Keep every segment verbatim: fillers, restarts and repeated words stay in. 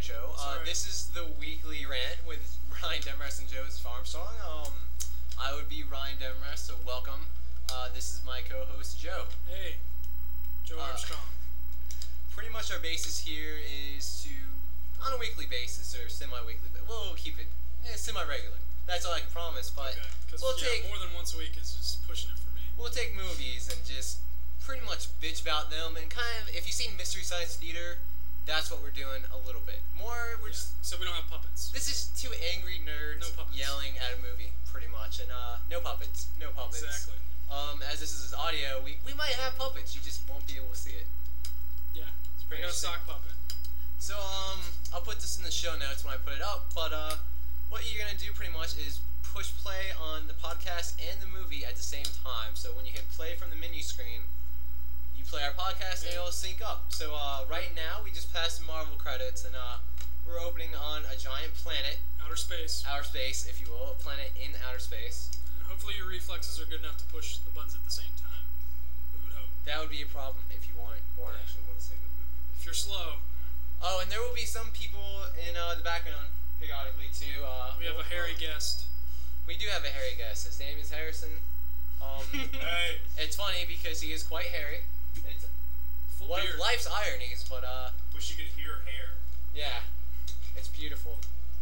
Joe. Uh, this is the weekly rant with Ryan Demarest and Joseph Armstrong. Um, I would be Ryan Demarest, so welcome. Uh, this is my co-host Joe. Hey, Joe Uh, Armstrong. Pretty much our basis here is to, on a weekly basis or semi-weekly, but we'll keep it eh, semi-regular. That's all I can promise. But Okay, because we'll yeah, take more than once a week is just pushing it for me. we'll take movies and just pretty much bitch about them and kind of, if you've seen Mystery Science Theater, that's what we're doing a little bit. More, we're Yeah, just, so we don't have puppets. this is two angry nerds No puppets. yelling at a movie, pretty much. And uh, no puppets, no puppets. Exactly. Um, as this is audio, we, we might have puppets, you just won't be able to see it. Yeah, It's I pretty got a interesting. sock puppet. So, um, I'll put this in the show notes when I put it up, but, uh, what you're gonna do pretty much is push play on the podcast and the movie at the same time. So when you hit play from the menu screen, you play our podcast and Yeah. it'll sync up. So, uh, right now, we just passed the Marvel credits and, uh, we're opening on a giant planet, Outer space. outer space, if you will, a planet in outer space. And hopefully your reflexes are good enough to push the buttons at the same time. We would hope. That would be a problem if you weren't. Or weren't. actually, what's the name of the movie? If you're slow, Oh, and there will be some people in, uh, the background periodically, too. Uh, we have a we'll- hairy guest. We do have a hairy guest. His name is Harrison. Um, Hey! it's funny because he is quite hairy. It's Full one beard. of life's ironies, but uh, Wish you could hear hair. yeah, it's beautiful.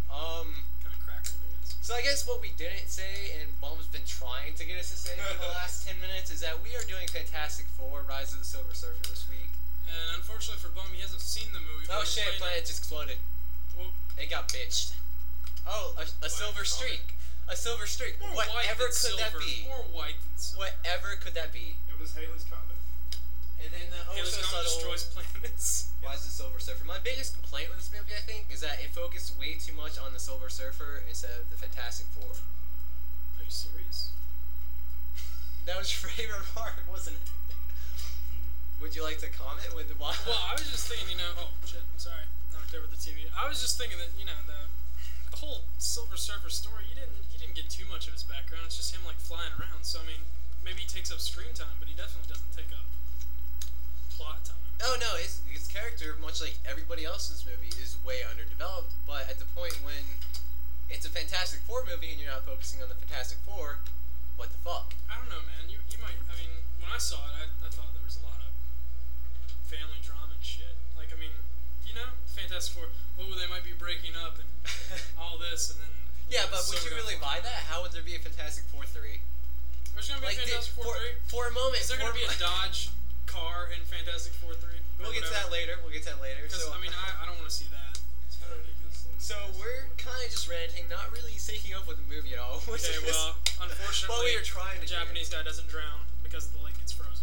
Um, Kind of crackling, I guess. so I guess what we didn't say, and Bum's been trying to get us to say for the last ten minutes, is that we are doing Fantastic Four: Rise of the Silver Surfer this week. And unfortunately for Bum, he hasn't seen the movie. but Oh we're shit! playing Planet just exploded. it. Well, It got bitched. Oh, a, a silver saw it. streak. A silver streak. more white Whatever than could that silver. be? More white than silver. Whatever could that be? It was Haley's Comet. And then the oh Haley's so Comet subtle. destroys planets. Rise of the Silver Surfer. My biggest complaint with this movie, I think, is that it focused way too much on the Silver Surfer instead of the Fantastic Four. Are you serious? That was your favorite part, wasn't it? Would you like to comment with the Well, I was just thinking, you know, oh shit, I'm sorry, knocked over the T V. I was just thinking that, you know, the the whole Silver Surfer story, you didn't you didn't get too much of his background. It's just him like flying around. So I mean, maybe he takes up screen time, but he definitely doesn't take up plot time. Oh no, his his character, much like everybody else in this movie, is way underdeveloped. But at the point when it's a Fantastic Four movie and you're not focusing on the Fantastic Four, what the fuck? I don't know, man. You you might. I mean, when I saw it, I, I thought there was a lot of family drama and shit. Like, I mean, you know, Fantastic Four. Oh, they might be breaking up and all this, and then. Yeah, but would you Silver really got buy that? How would there be a Fantastic Four three? There's gonna be Like, a did- Fantastic Four for, three. for a moment. Is there for gonna be a Dodge car in Fantastic Four three? We'll get to that later. We'll get to that later. Because So, I mean, I, I don't want to see that. It's kind of ridiculous. thing. so we're kind of just ranting, not really syncing up with the movie at all. Which Okay, is well, unfortunately, what we were trying to the do, Japanese guy doesn't drown because the lake gets frozen.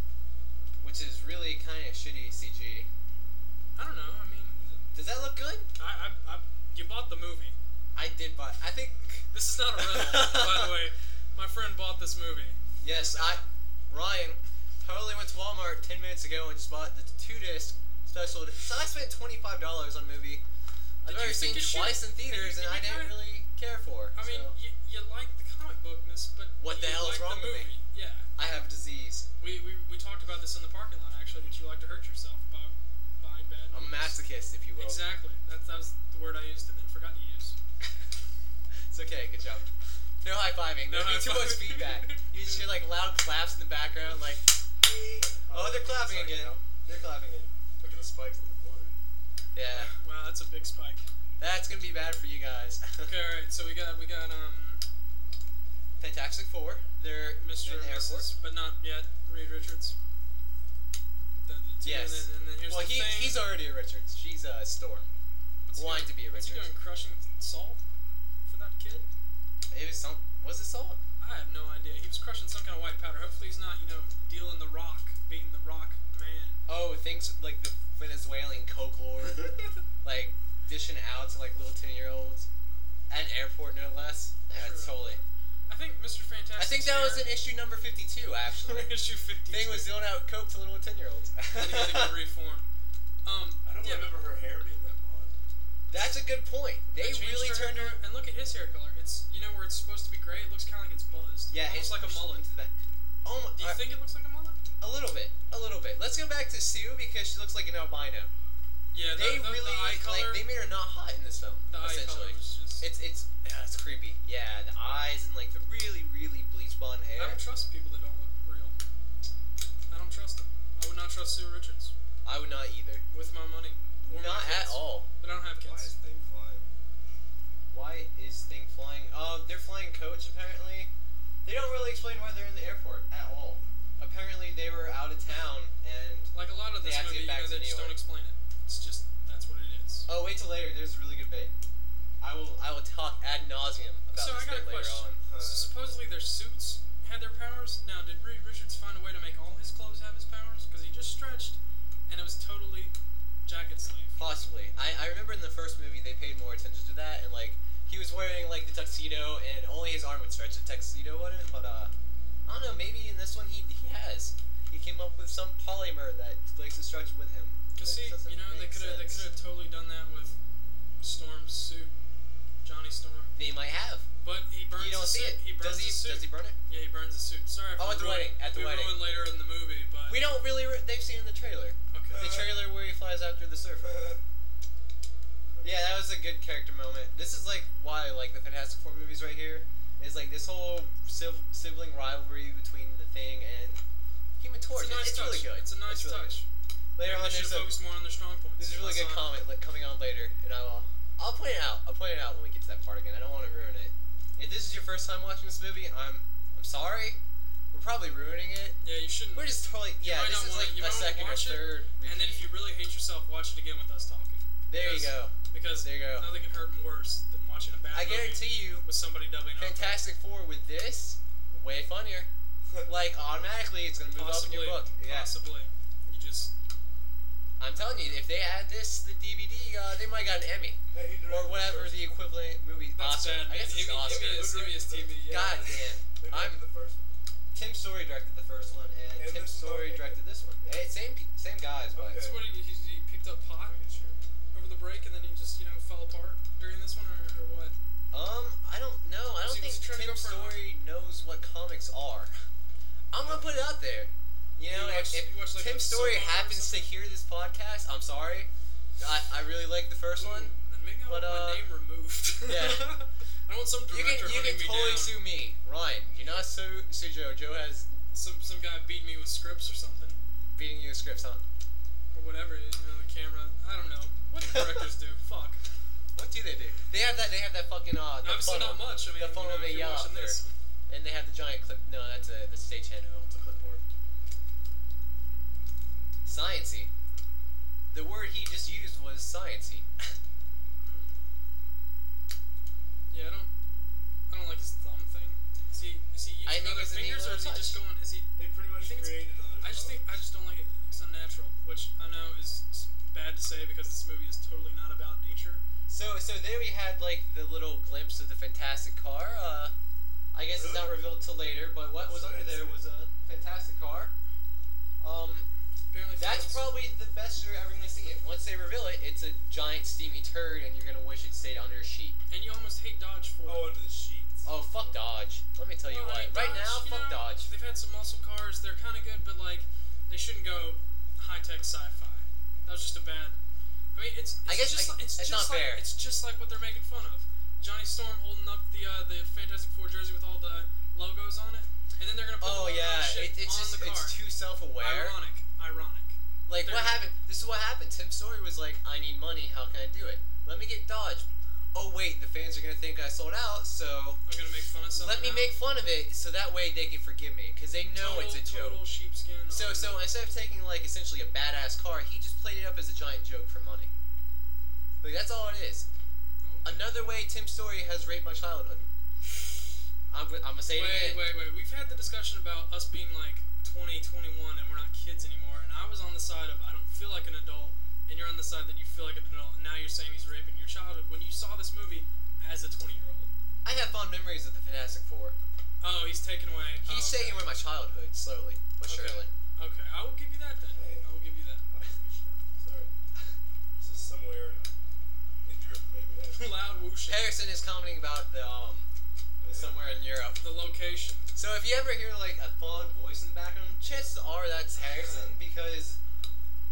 which is really kind of shitty C G. I don't know. I mean, Does that look good? I, I, I you bought the movie. I did, but I think This is not a rental, by the way. My friend bought this movie. yes, I Ryan totally went to Walmart ten minutes ago and just bought the two disc special. edi- So I spent twenty five dollars on a movie I've Did already you seen think it should- twice in theaters, and, and I you- and you didn't kinda- really care for. I mean, so. you, you like the comic bookness, but What the you hell is like wrong the with me? movie. Yeah, I have a disease. we, we we talked about this in the parking lot actually. That you like to hurt yourself by buying bad. I'm a movies. masochist, if you will. Exactly. That that was the word I used and then forgot to use. It's okay, good job. No high fiving. No There'd be too much high-fiving. feedback. You just hear like loud claps in the background, like. Oh, they're clapping It's like, again. you know, They're clapping again. Look at the spikes on the border. Yeah, Wow, that's a big spike. that's gonna be bad for you guys. Okay, all right. So we got we got um Fantastic Four. They're Mister in the and airport. Missus but not yet Reed Richards. The, the two, Yes. And then, and then here's Well, the he thing. he's already a Richards. She's a Storm. What's he wanting doing? to be a What's he Richards. doing? Crushing salt for that kid? It was some. Was it Salt? I have no idea. He was crushing some kind of white powder. Hopefully he's not, you know, dealing the rock, being the rock man. Oh, things like the Venezuelan coke lord, like dishing out to like little ten year olds at an airport, no less. Yeah, True. totally. I think Mister Fantastic. I think that was in issue number fifty-two, actually. issue fifty. Thing was dealing out coke to little ten year olds. He had to get reformed. Um, I don't yeah, remember her hair being that blonde. That's a good point. They changed really her turned hair her. color. And look at his hair color. It's, you know, where it's supposed to be gray. It looks kind of like it's buzzed. Yeah, almost it's like a pushed mullet. into the back. Oh my! Do you uh, think it looks like a mullet? a little bit, a little bit. Let's go back to Sue because she looks like an albino. Yeah, the, they the, really the eye color. like they made her not hot in this film. the eye color essentially, was just. it's it's yeah, it's creepy. Yeah, the eyes and like the really really bleach blonde I hair. don't trust people that don't look real. I don't trust them. I would not trust Sue Richards I would not either. with my money. Or my Not at kids. all. But I don't have Why is kids. thing flying? Why is thing flying? Uh, they're flying coach apparently. They don't really explain why they're in the airport at all. Apparently they were out of town and Like a lot of They this have to movie, get you back know, to they New just York. don't explain it. It's just that's what it is. oh wait till later. There's a really good bit. I will I will talk ad nauseum about So this I got bit a later question. on. So supposedly their suits had their powers. Now, did Reed Richards find a way to make all his clothes have his powers? Because he just stretched, and it was totally jacket sleeve. Possibly. I, I remember in the first movie they paid more attention to that and like he was wearing like the tuxedo and only his arm would stretch. The tuxedo wouldn't, but uh I don't know, maybe in this one he he has. He came up with some polymer that likes to stretch with him. Cause That see, doesn't you know, they make could have they sense. could have totally done that with Storm's suit, Johnny Storm. They might have. But he burns You don't the see suit. it. He burns does he the suit. does he burn it? Yeah, he burns the suit. Sorry if Oh, we at the ruined- wedding, at the we wedding. ruined later in the movie, but We don't really re- they've seen in the trailer. okay. The trailer where he flies after the surfer. Yeah, that was a good character moment. This is like why I like the Fantastic Four movies right here. Is like this whole civ- sibling rivalry between the Thing and Human Torch. It's a nice it's touch. really good. It's a nice really touch. good. Later Maybe on, they there's should a focus more on their strong points. there's a really good That's not- comment like, coming on later, and I will I'll point it out. I'll point it out when we get to that part again. I don't want to ruin it. If this is your first time watching this movie, I'm I'm sorry. We're probably ruining it. Yeah, you shouldn't. We're just totally You yeah. might This not is wanna- like you a might wanna second or watch it, third. And then if you really hate yourself, watch it again with us talking. there you because- go. Because There you go. nothing can hurt worse than watching a bad I movie guarantee you, with somebody dubbing up. Fantastic Four with this, way funnier. Like automatically, it's gonna move Possibly, up in your book. Yeah, possibly. You just I'm telling you, if they add this to the D V D, uh, they might got an Emmy Hey, he directed or whatever the the equivalent movie. that's Oscar. bad. I guess man. it's Give me- Oscar. Give me his, Who give me his T V. Yeah. God damn. Who I'm directed the first one? Tim Story directed the first one, and, And Tim this one, Story okay. directed this one. Hey, same pe- same guys, but Okay. So what? He, he, he picked up pot Making sure. over the break, and then he just you know fell apart during this one, or, or what? um, I don't know. I Was don't he- was think he trying to Tim go for an- Story knows what comics are. I'm gonna put it out there. You know, You if, watch- if you watch, like, Tim a soap Story opera or happens to something? hear this podcast, I'm sorry. I, I really like the first Ooh, one. Then maybe I But, want uh, my name removed. yeah. I don't want some You director can you hunting can me totally down. sue me, Ryan. You're not sue sue Joe. Joe has Some some guy beat me with scripts or something, beating you with scripts, huh? or whatever. You know, the camera. I don't know. What do directors do? Fuck. What do they do? They have that. They have that fucking uh. The Obviously funnel, not much. I mean, the funnel you know, they if you're yell watching out there, this. and they have the giant clip. No, that's a the stagehand who owns a clipboard. Sciency. The word he just used was sciency. Yeah, I don't. I don't like his thumb thing. Is he is he using I think other it's a neat fingers, or is he little just touch. going? Is he? They pretty much You think it's- created other I just stuff. think I just don't like it. It's unnatural, which I know is s- bad to say because this movie is totally not about nature. So so there we had like the little glimpse of the fantastic car. Uh, I guess it's not revealed till later, but what was under there was a fantastic car. Um, Apparently, that's Ford's- probably the best you're ever gonna see it. Once they reveal it, it's a giant steamy turd, and you're gonna wish it stayed under a sheet. And you almost hate Dodge for Oh, it. under the sheets. Oh fuck Dodge! Let me tell you Well, I what. mean, Right Dodge, now, you fuck know, Dodge. They've had some muscle cars. They're kind of good, but like they shouldn't go high tech sci-fi. That was just a bad. I mean, it's. it's I guess just I- like, it's, it's just not like, fair. It's just like what they're making fun of. Johnny Storm holding up the uh, the Fantastic Four jersey with all the logos on it, and then they're gonna put Oh the logo yeah, shit it, it's on just the car. it's too self-aware. Ironic, ironic. Like what They're- happened? This is what happened. Tim Story was like, "I need money. How can I do it? Let me get Dodge." Oh wait, the fans are gonna think I sold out, so I'm gonna make fun of something. let me now. make fun of it, so that way they can forgive me, because they know total, it's a joke. Total sheepskin. So on- so instead of taking like essentially a badass car, he just played it up as a giant joke for money. Like that's all it is. Oh. Another way Tim Story has raped my childhood. I'm I'm gonna say it Wait, again. wait, wait. We've had the discussion about us being like twenty, twenty-one, and we're not kids anymore. And I was on the side of I don't feel like an adult, and you're on the side that you feel like an adult. And now you're saying he's raping your childhood when you saw this movie as a twenty-year-old. I have fond memories of the Fantastic Four. Oh, he's taken away. He's oh, okay. taking away my childhood slowly but Okay. surely. Okay, I will give you that then. Hey. I will give you that. Oh, sorry. This is somewhere in Europe, maybe. I- Loud whooshing. Harrison is commenting about the um somewhere in Europe. The location. So if you ever hear like a fond voice in the background, chances are that's Harrison because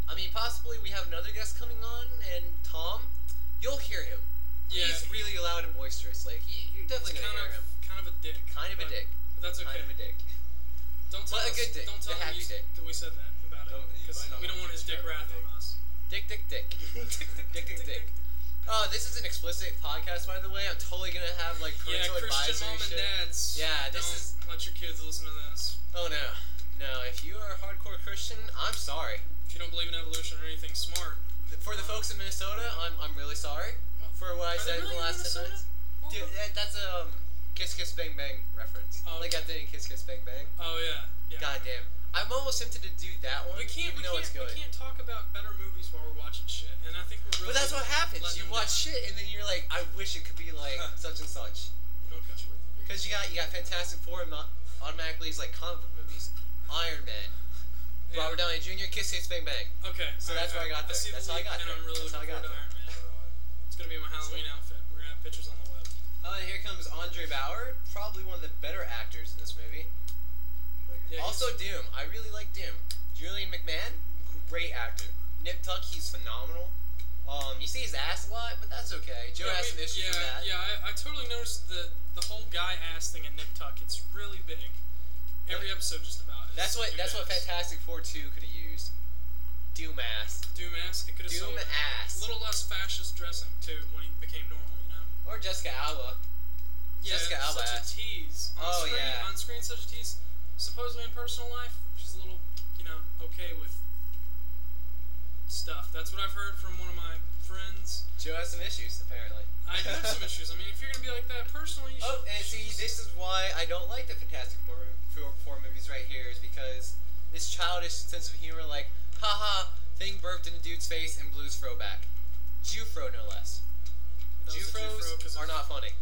I mean, possibly we have another guest coming on, and Tom, you'll hear him. Yeah, He's he- really loud and boisterous. Like, you, you're definitely He's gonna kind hear of, him. kind of a dick. Kind of a but- dick. But that's okay. Kind of a dick. Don't tell But a us. good dick. Don't tell The him happy we, dick. that we said that about it, Don't- you because might not we don't want want his to dick describe wrath the on dick. us. Dick, dick, dick. Dick, dick, dick. Oh, this is an explicit podcast, by the way. I'm totally gonna have like Yeah, parental Christian advisory mom and shit. dads. Yeah, this don't is- let your kids listen to this. Oh no, no. If you are a hardcore Christian, I'm sorry. If you don't believe in evolution or anything smart. For the folks in Minnesota, I'm I'm really sorry for what I Are they said in really the in last ten Minnesota? minutes. Well, Dude, but- that, that's a um, Kiss Kiss Bang Bang reference. Oh, Like okay. I did in Kiss Kiss Bang Bang. Oh yeah. Yeah. God damn. I'm almost tempted to do that one, We can't. even We though can't. it's good. We can't talk about better movies while we're watching shit, and I think we're really. But that's what happens. letting You them watch down. shit, and then you're like, I wish it could be like such and such. Okay. Because you got you got Fantastic Four, and mo- automatically it's like comic book movies. Iron Man, Yeah. Robert Downey Junior, Kiss Kiss Bang Bang. Okay. So alright, that's where I got alright. there. see the That's how I leak, got and there. I'm really That's how I looking got forward to there. Iron Man. It's gonna be my Halloween outfit. We're gonna have pictures on the web. Uh, here comes Andre Bauer, probably one of the better actors in this movie. Yeah, Also he's- Doom, I really like Doom. Julian McMahon, great actor. Nip Tuck, he's phenomenal. Um, you see his ass a lot, but that's okay. Joe yeah, has some we- issues yeah, with that. Yeah, I, I totally noticed the the whole guy ass thing in Nip Tuck. It's really big. Every episode just about. Is That's what dude that's what ass. Fantastic Four two could have used. Doom ass. Doom ass. It could have Doom sold it. ass. A little less fascist dressing too when he became normal. You know. Or Jessica Alba. Yeah, Jessica Alba such ass. a tease. On Oh, screen, yeah. On screen, such a tease. Supposedly in personal life, she's a little, you know, okay with stuff. That's what I've heard from one of my friends. Joe has some issues, apparently. I do have some issues. I mean, if you're gonna be like that personally, you should. Oh, and see, this is why I don't like the Fantastic Four, Four, Four movies right here, is because this childish sense of humor, like, haha, thing burped in a dude's face and blues throwback. Jufro, no less. That was a Jufro Jufros 'cause are of- not funny.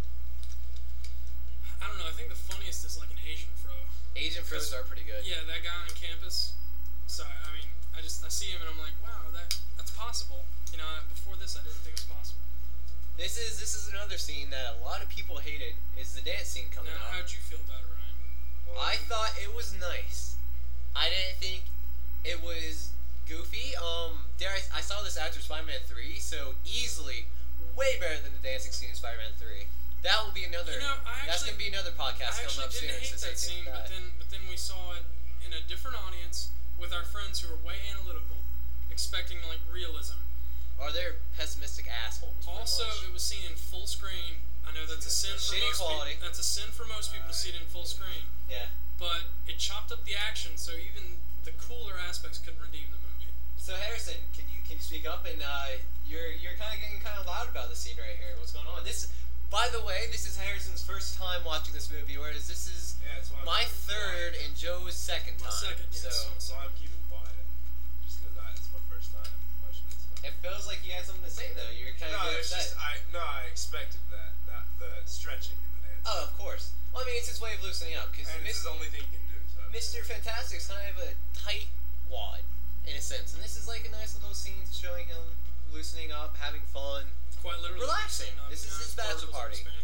I don't know. I think the funniest is like an Asian fro. Asian fros 'Cause- are pretty good. Yeah, that guy on campus. Sorry, I mean, I just I see him and I'm like, wow, that that's possible. You know, before this, I didn't think it was possible. This is this is another scene that a lot of people hated, is the dance scene coming Now, up. how'd you feel about it, Ryan? Well, I thought it was nice. I didn't think it was goofy. Um, there I, I saw this after Spider-Man three, so easily way better than the dancing scene in Spider-Man three. That will be another. You know, I that's actually- gonna be another podcast I coming actually up soon. didn't hate so that stay tuned scene, for but that. then but then we saw it in a different audience with our friends who were way analytical, expecting like realism. Are they pessimistic assholes? pretty Also, much. it was seen in full screen. I know that's a sin for Shitty most quality. people. That's a sin for most people to see it in full screen. yeah. But it chopped up the action, so even the cooler aspects could redeem the movie. So Harrison, can you can you speak up? And uh, you're you're kind of getting kind of loud about this scene right here. What's going on? This, by the way, this is Harrison's first time watching this movie, whereas this is Yeah, that's why I'm my keeping third quiet. and Joe's second My time. second, so yes. So I'm keeping quiet, just because it's my first time watching it. So. it feels like you had something to say though. You're kind of No, it's upset. just I no, I expected that, that the stretching in the dance. Oh, of course. Well, I mean, it's his way of loosening up because and it's the only thing you can do. So. Mister Fantastic's kind of a tight wad in a sense, and this is like a nice little scene showing him loosening up, having fun. Quite literally. Relaxing. loosening up, This you is know, his bachelor particles party. expanding,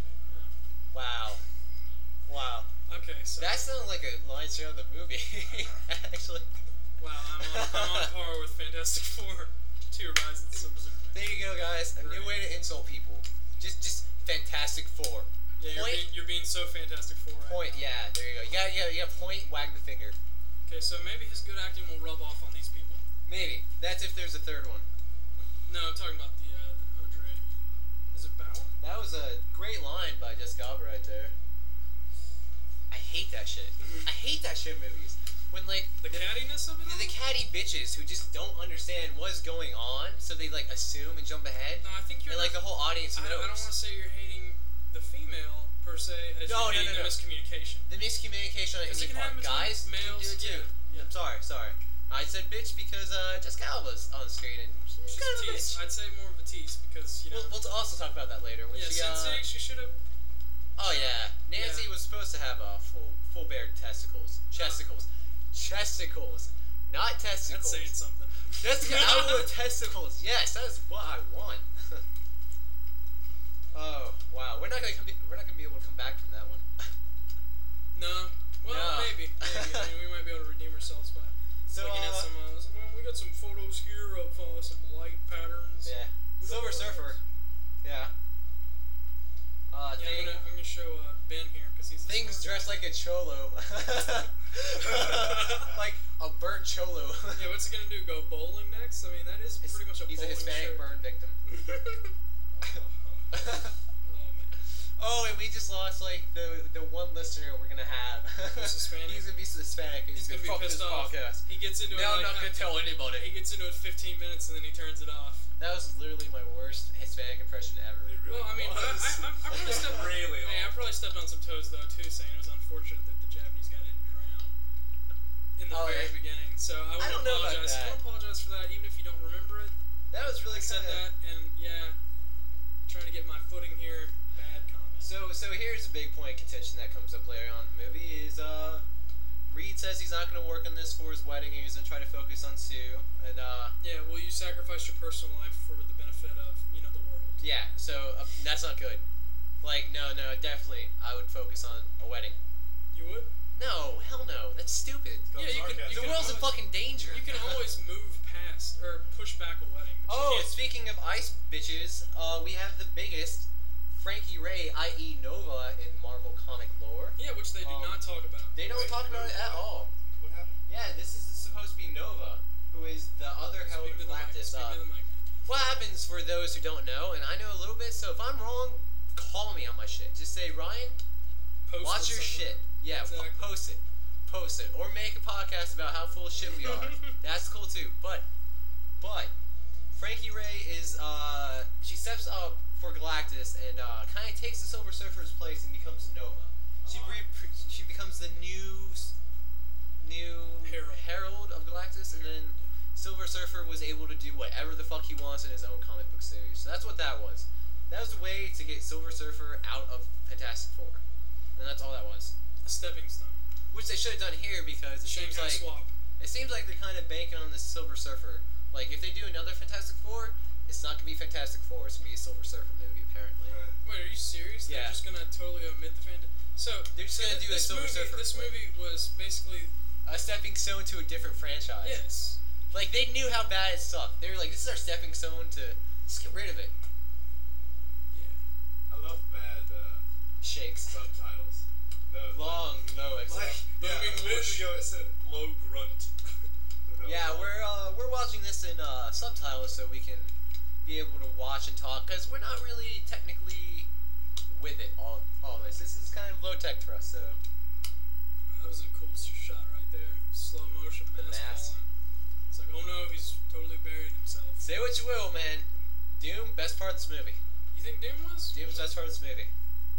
Wow, wow. yeah. Okay, so That sounded like a line straight out of the movie, actually. wow, I'm on, I'm on par with Fantastic Four, two Rise of the Silver Surfer. There you go, guys. A new way to insult people. Just, just Fantastic Four. Yeah, you're Point. being, you're being so Fantastic Four right Point. now. Yeah, there you go. You got, you got, you got point. Wag the finger. Okay, so maybe his good acting will rub off on these people. Maybe. That's if there's a third one. No, I'm talking about the uh, Andre. Is it Bauer? That was a great line by Jessica Alba right there. I hate that shit. I hate that shit in movies. When like The cattiness of it? the, the all? catty bitches who just don't understand what's going on, so they like assume and jump ahead, No, I think you're and like the not, whole audience I, knows. I don't want to say you're hating the female per se, as No, no, you're hating no, the no. miscommunication. The miscommunication on 'Cause any it can part. happen between Guys, you males, do it too. yeah, yeah. I'm sorry, sorry. I said bitch because uh, Jessica Alba's on the screen and she's, She's kind of a a tease. bitch. I'd say more of a tease because you know. We'll, we'll also talk about that later. When yeah, she, uh, Sensei, she should have. Oh yeah, Nancy Yeah. was supposed to have uh, full full bared testicles, chesticles, chesticles, not testicles. That's saying something. Jessica Alba with testicles. Yes, that's what I want. Oh wow, we're not gonna come. Be, we're not gonna be able to come back from that one. No. Well, No. maybe. Maybe. I mean, we might be able to redeem ourselves by. So Looking at uh, some, uh, some, well, we got some photos here of uh, some light patterns. yeah, We Silver got Surfer. Yeah. Uh, Yeah, thing, I'm gonna, I'm gonna show uh, Ben here because he's. the things smart dressed guy. like a cholo. Like a burnt cholo. Yeah, what's he gonna do? Go bowling next? I mean, that is It's- pretty much a he's a bowling Hispanic shirt. burn victim. Oh man. Oh, and we just lost like the the one listener we're gonna have. Who's Hispanic? He's gonna be Hispanic. He's, He's gonna be fuck pissed this off. podcast. He gets into it. Now I'm like, not gonna uh, tell anybody. He gets into it fifteen minutes and then he turns it off. That was literally my worst Hispanic impression ever. It really Well, I mean, I, was. I, I, I probably stepped. really Hey, I awful. probably stepped on some toes though too, saying it was unfortunate that the Japanese guy didn't drown in the Oh, very yeah. beginning. So I want I to don't know about apologize. I that. want to apologize for that, even if you don't remember it. That was really I said kinda... that, and yeah, trying to get my footing here. Bad comment. So so here's a big point of contention that comes up later on in the movie is uh Reed says he's not gonna work on this for his wedding and he's gonna try to focus on Sue and uh Yeah, will you sacrifice your personal life for the benefit of you know the world? yeah, so uh, that's not good. Like no no definitely I would focus on a wedding. You would? No, hell no, that's stupid. Go Yeah, you can- sarcasm. you The can world's in always- fucking danger. You can always move past or push back a wedding. But Oh, you can't, speaking of ice bitches, uh, we have the biggest, Frankie Ray, that is. Nova, in Marvel comic lore. yeah, which they do um, not talk about. They don't Wait, talk about it at what? all. What happened? Yeah, this is supposed to be Nova, who is the other herald Speak of to the mic. Galactus. Speak Uh, to the mic. what happens for those who don't know, and I know a little bit, so if I'm wrong, call me on my shit. Just say, Ryan, Post watch it your somewhere. shit. Yeah, po- Exactly. post it. Post it. Or make a podcast about how full of shit we are. That's cool too. But, but, Frankie Ray is, uh, she steps up for Galactus and uh, kind of takes the Silver Surfer's place and becomes Nova. She Ah. re- pre- she becomes the new, s- new Herald. of Galactus, and then Silver Surfer was able to do whatever the fuck he wants in his own comic book series. So that's what that was. That was the way to get Silver Surfer out of Fantastic Four, and that's all that was. A stepping stone. Which they should have done here because it seems Shanghai like swap. it seems like they're kind of banking on the Silver Surfer. Like if they do another Fantastic Four, it's not gonna be Fantastic Four. It's gonna be a Silver Surfer movie apparently. Uh, Wait, are you serious? Yeah. They're just gonna totally omit the fan. So They're just so gonna thi- do a this Silver movie, Surfer This flick. movie was basically A stepping stone to a different franchise. yes. Like they knew how bad it sucked. They were like, this is our stepping stone to just get rid of it. Yeah. I love bad uh, Shakes. subtitles. No, Long, low Like, except. yeah, Booming a minute whoosh. ago it said low grunt. Yeah, we're uh, we're watching this in uh, subtitles so we can be able to watch and talk because we're not really technically with it all all this. This is kind of low tech for us. So Uh, that was a cool s- shot right there. Slow motion The mask, mask. falling. It's like, oh no, he's totally burying himself. say what you will, man. Doom, best part of this movie. You think Doom was? Doom's best part of this movie.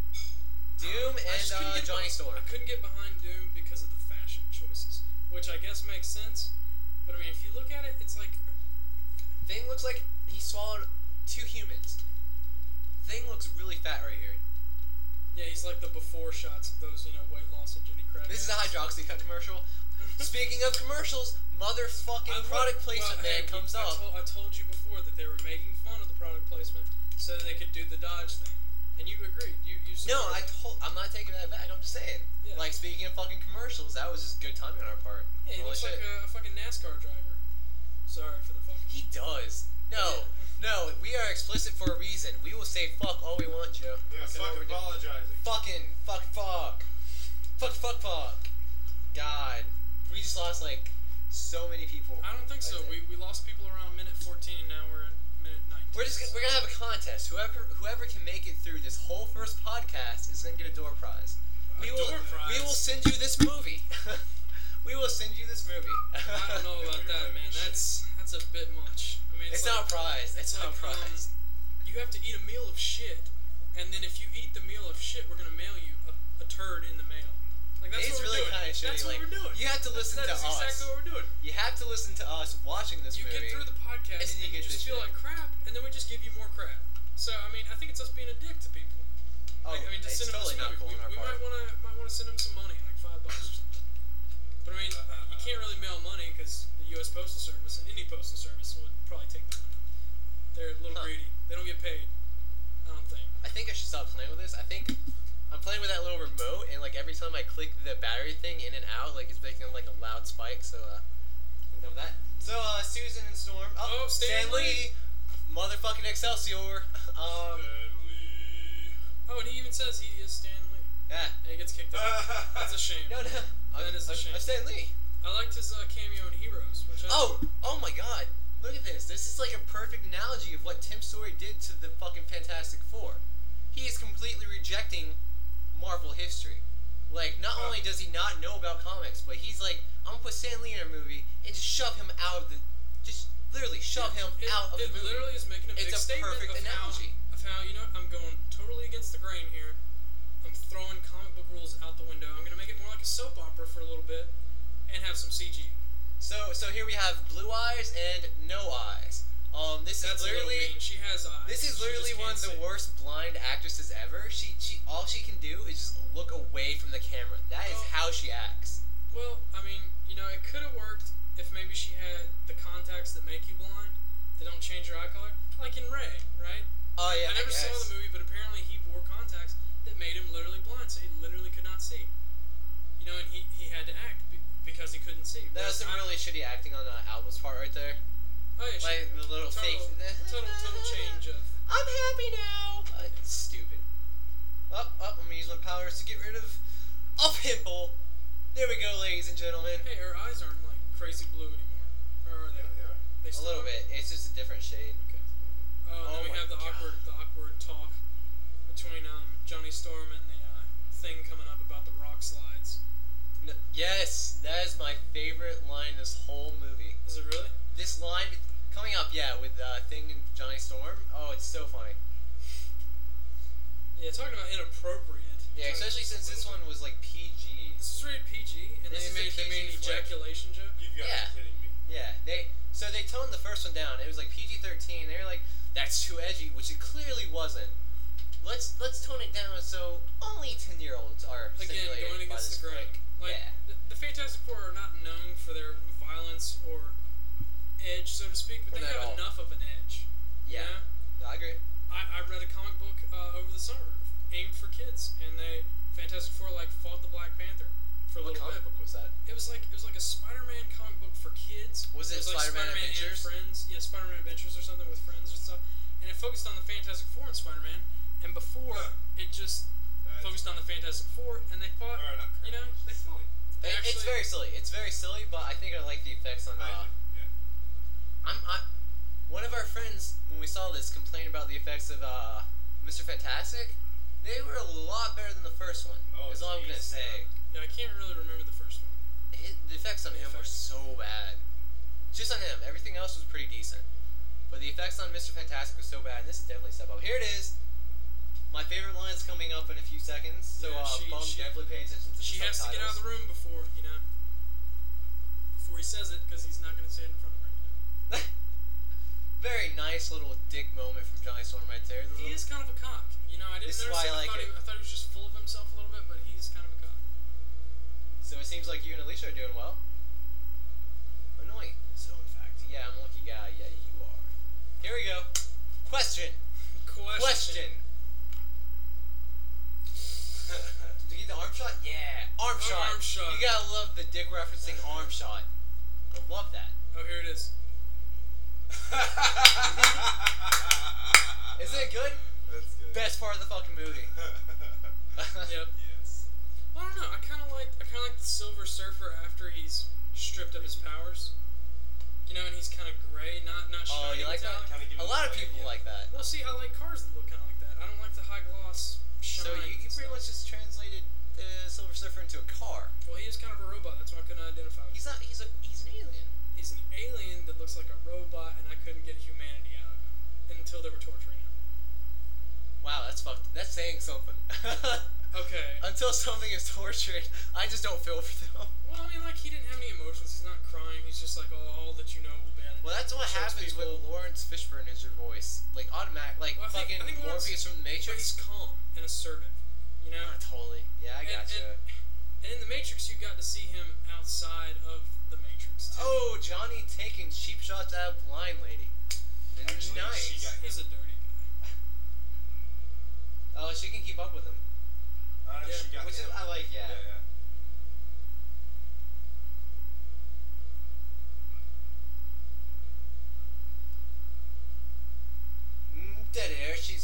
Doom I and just couldn't uh, get Johnny beh- Storm. I couldn't get behind Doom because of the fashion choices, which I guess makes sense. But I mean, if you look at it, it's like Thing looks like he swallowed two humans. Thing looks really fat right here. yeah, he's like the before shots of those, you know, weight loss and Jenny Craig. This is a ads. Hydroxycut commercial. Speaking of commercials, motherfucking I- product well, placement hey, man comes I up. Told, I told you before that they were making fun of the product placement so that they could do the Dodge thing, and you agreed. You you No, I supported it. told. I'm not taking that back. I'm just saying. Yeah. Like speaking of fucking commercials, that was just good timing on our part. Yeah, he Holy looks shit. like a, a fucking NASCAR driver. Sorry for the fucking. He does. No, no. We are explicit for a reason. We will say fuck all we want, Joe. Yeah, That's what fuck we're doing. apologizing. Fucking, fucking, fuck, fuck, fuck, fuck. God, we just lost like so many people. I don't think so. Right there. We, we lost people around minute fourteen, and now we're at minute nineteen. We're just gonna, we're gonna have a contest. Whoever whoever can make it through this whole first podcast is gonna get a door prize. A We will door prize? we will send you this movie. We will send you this movie. I don't know about that, man. That's that's a bit much. I mean, It's, it's, not like, a prize. It's, not like, a prize. Um, you have to eat a meal of shit, and then if you eat the meal of shit, we're gonna mail you a, a turd in the mail. Like that's It's what we're really doing. kind of shitty. That's like, what we're doing. You have to listen that to is us. exactly what we're doing. You have to listen to us watching this You movie. get through the podcast, and then you and you, get just this feel shit. like crap, and then we just give you more crap. So I mean, I think it's us being a dick to people. oh, Like, I mean, to it's send them totally this not movie, cool we, on our we part. might want to might want to send them some money, like five bucks or something. But I mean, you can't really mail money because the U S Postal Service and any postal service would probably take the money. They're a little Huh. greedy. They don't get paid. I don't think. I think I should stop playing with this. I think I'm playing with that little remote, and like every time I click the battery thing in and out, like it's making like a loud spike. So uh, I'm done with that. So, uh, Susan and Storm. Oh, Oh, Stan Stan Lee. Motherfucking Excelsior. Um, Stanley. Oh, and he even says he is Stan Lee. yeah. And he gets kicked out. That's a shame. No, no. That I'm, is a I'm, shame. I'm Stan Lee. I liked his uh, cameo in Heroes, which I Oh, oh my god. Look at this. This is like a perfect analogy of what Tim Story did to the fucking Fantastic Four. He is completely rejecting Marvel history. Like, not Huh. only does he not know about comics, but he's like, I'm gonna put Stan Lee in a movie and just shove him out of the, just literally shove him it, out of it the movie. literally is making a big It's a statement perfect of analogy. How, of how, you know, I'm going totally against the grain here. I'm throwing comic book rules out the window. I'm gonna make it more like a soap opera for a little bit, and have some C G. So, so here we have blue eyes and no eyes. Um, this That's is a little literally. mean. She has eyes. This is She literally just one of can't the see. worst blind actresses ever. She, she, all she can do is just look away from the camera. That is Oh. how she acts. Well, I mean, you know, it could have worked if maybe she had the contacts that make you blind, that don't change your eye color, like in Ray, right? Oh yeah, I never saw guess. the movie, but apparently he wore contacts that made him literally blind, so he literally could not see. You know, and he, he had to act be, because he couldn't see. That was Whereas some I- really shitty acting on uh, Albus' part right there. Oh yeah, she, Like the little total, fake. total, total change of. I'm happy now. Uh, it's stupid. Up, up. I'm gonna use my powers to get rid of a pimple. There we go, ladies and gentlemen. Hey, her eyes aren't like crazy blue anymore, or are they? Yeah, they are. They A still little are? bit. It's just a different shade. Okay. Oh, and Oh then we my have the God. awkward, the awkward talk between um, Johnny Storm and the uh, thing coming up about the rock slides. N- yes, that is my favorite line in this whole movie. Is it really? This line coming up, yeah, with uh, Thing and Johnny Storm. Oh, it's so funny. Yeah, talking about inappropriate. Yeah, especially since this one was like P G. This was rated P G, and This they is a made they made P G an flick. ejaculation joke. You've got Yeah. to be kidding me. Yeah, they so they toned the first one down. It was like P G thirteen. They were like, that's too edgy, which it clearly wasn't. Let's let's tone it down so only ten year olds are Again, stimulated going by against this the grain. flick. Like yeah. the, the Fantastic Four are not known for their violence or edge, so to speak, but Or they not at have all. enough of an edge. You Yeah. know? No, I agree. I, I read a comic book uh, over the summer aimed for kids, and they Fantastic Four like fought the Black Panther for a What little comic bit. book was that? It was like it was like a Spider-Man comic book for kids. Was it was like Spider-Man Spider-Man Adventures? and Friends? Yeah, Spider-Man Adventures or something with friends or stuff. And it focused on the Fantastic Four and Spider-Man. And before Huh. it just That's focused on the Fantastic Four, and they fought. Or not You know, correct. they It's fought. silly. They It- it's actually- very silly. It's very silly, but I think I like the effects on. I Uh, do, yeah. I'm I, one of our friends when we saw this complained about the effects of uh, Mister Fantastic. They were a lot better than the first one. Oh, is all I'm gonna jeez, say. Yeah, I can't really remember the first one. His, the effects on The him were effects. so bad. Just on him. Everything else was pretty decent. But the effects on Mister Fantastic was so bad. And this is definitely a step up. Here it is. My favorite line's coming up in a few seconds. So Yeah, uh, she- Bum she- definitely pay attention to the She has to get out of the room before, you know, before he says it, because he's not going to say it in front of her. You know? Very nice little dick moment from Johnny Storm right there. The He little- is kind of a cock. You know, I didn't This is notice why it. I like thought it. He, I thought he was just full of himself a little bit, but he's kind of a cock. So it seems like you and Alicia are doing well. Annoying. So in fact, yeah, I'm a lucky guy. Yeah, you are. Here we go. Question. Question. Question. Did you get the arm shot? Yeah. Arm Oh, shot. arm shot. You gotta love the dick referencing arm shot. I love that. Oh, here it is. Isn't it good? That's good. Best part of the fucking movie. Yep. Yes. Well, I don't know. I kind of like I kind of like the Silver Surfer after he's stripped of his powers. You know, and he's kind of gray, not not Oh, shiny you like that? metallic. Kinda give A him lot of away, people yeah. like that. Well, see, I like cars that look kind of like that. I don't like the high gloss shine. So you, you pretty stuff. much just translated the Silver Surfer into a car. Well, he is kind of a robot. That's why I couldn't identify with. He's not. He's a. He's an alien. He's an alien that looks like a robot, and I couldn't get humanity out of him until they were torturing him. Wow, that's fucked. That's saying something. Okay. Until something is tortured, I just don't feel for them. Well, I mean, like, he didn't have any emotions. He's not crying. He's just like, oh, all that you know will be out of Well, that's what Chokes happens people. when Lawrence Fishburne is your voice. Like automatic, like Well, I think- fucking I think Lawrence- Morpheus from the But he's Matrix. calm and assertive, you know? Ah, totally. Yeah, I And- gotcha. And, and in the Matrix, you got to see him outside of the Matrix, too. Oh, Johnny taking cheap shots at a blind lady. Actually, nice. she got He's a dirty guy. Oh, she can keep up with him. I don't know if Yeah, she got Which is, him. I like, yeah. Yeah, yeah.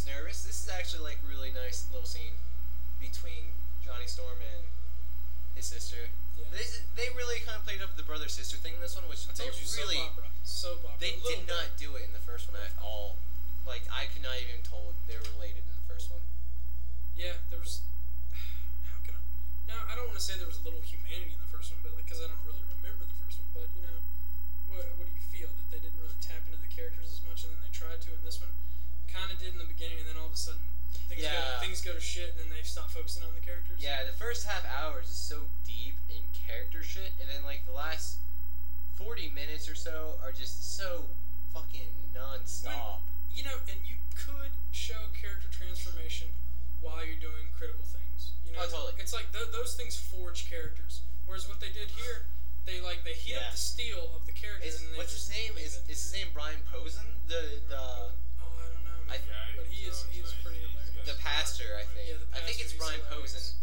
was nervous. This is actually like a really nice little scene between Johnny Storm and his sister. Yeah. They, they really kind of played up the brother sister thing in this one, which I they told you, really soap opera. Soap opera. they a little did bit. not do it in the first one at all. Like I could not even told they were related in the first one. Yeah, there was. How can I? Now I don't want to say there was a little humanity in the first one, but like, cause I don't really remember the first one. But you know, what what do you feel that they didn't really tap into the characters as much, and then they tried to in this one, kind of did in the beginning, and then all of a sudden things Yeah. go things go to shit, and then they stop focusing on the characters. Yeah, the first half hours is so deep in character shit, and then like the last forty minutes or so are just so fucking non-stop. You know, and you could show character transformation while you're doing critical things. You know, Oh, totally. It's like th- those things forge characters. Whereas what they did here, they like they heat Yeah. up the steel of the character. Is, and then they what's his just name? leave Is it. is his name Brian Posen? The the Oh, I don't know. I- man. Yeah, but he is so he is it's pretty like, he's hilarious. got the some pastor, I think. Yeah, the I think pastor, it's he's Brian hilarious. Posen.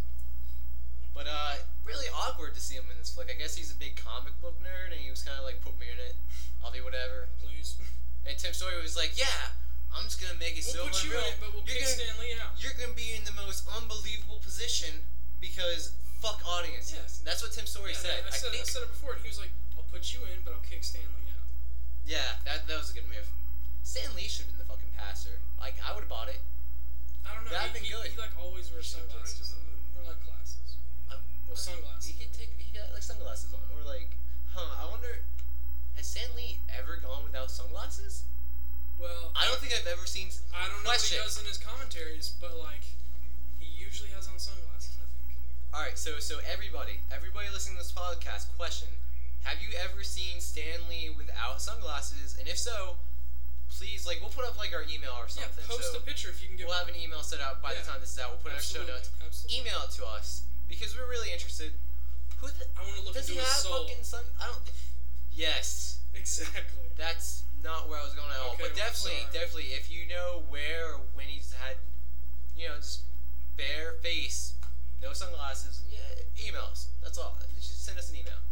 But uh, really awkward to see him in this flick. I guess he's a big comic book nerd, and he was kind of like, "Put me in it, I'll be whatever." Please. And Tim Sawyer was like, "Yeah, I'm just gonna make it so We'll put you unreal. in it, but we'll you're kick gonna, Stan Lee out. you're gonna be in the most unbelievable position because fuck audiences." Yeah. That's what Tim Sawyer Yeah, said. I, said think. I said it before, and he was like, "I'll put you in, but I'll kick Stan Lee out." Yeah, that that was a good move. Stan Lee should have been the fucking pastor. Like I would have bought it. I don't know. That'd he, been he, good. He like always wears Shit, the rest sunglasses of the movie. or like glasses. I, Well, sunglasses. He could take. He got like sunglasses on, or like, huh? I wonder. Has Stan Lee ever gone without sunglasses? Well, I don't think I've ever seen. I don't know Question. what he does in his commentaries, but like, he usually has on sunglasses. I think. All right, so so everybody, everybody listening to this podcast, question: have you ever seen Stan Lee without sunglasses? And if so, please, like, we'll put up like our email or something. Yeah, post so a picture if you can get. we'll have an email set out by the Yeah. time this is out. We'll put it in our show Absolutely, notes. Absolutely. Email it to us because we're really interested. Who the, I want to look does he into his have soul. fucking sun? I don't. Th- yes. Exactly. That's not where I was going at all. Okay, But well, definitely, sorry. definitely, if you know where or when he's had, you know, just bare face, no sunglasses, yeah, email us. That's all. Just send us an email.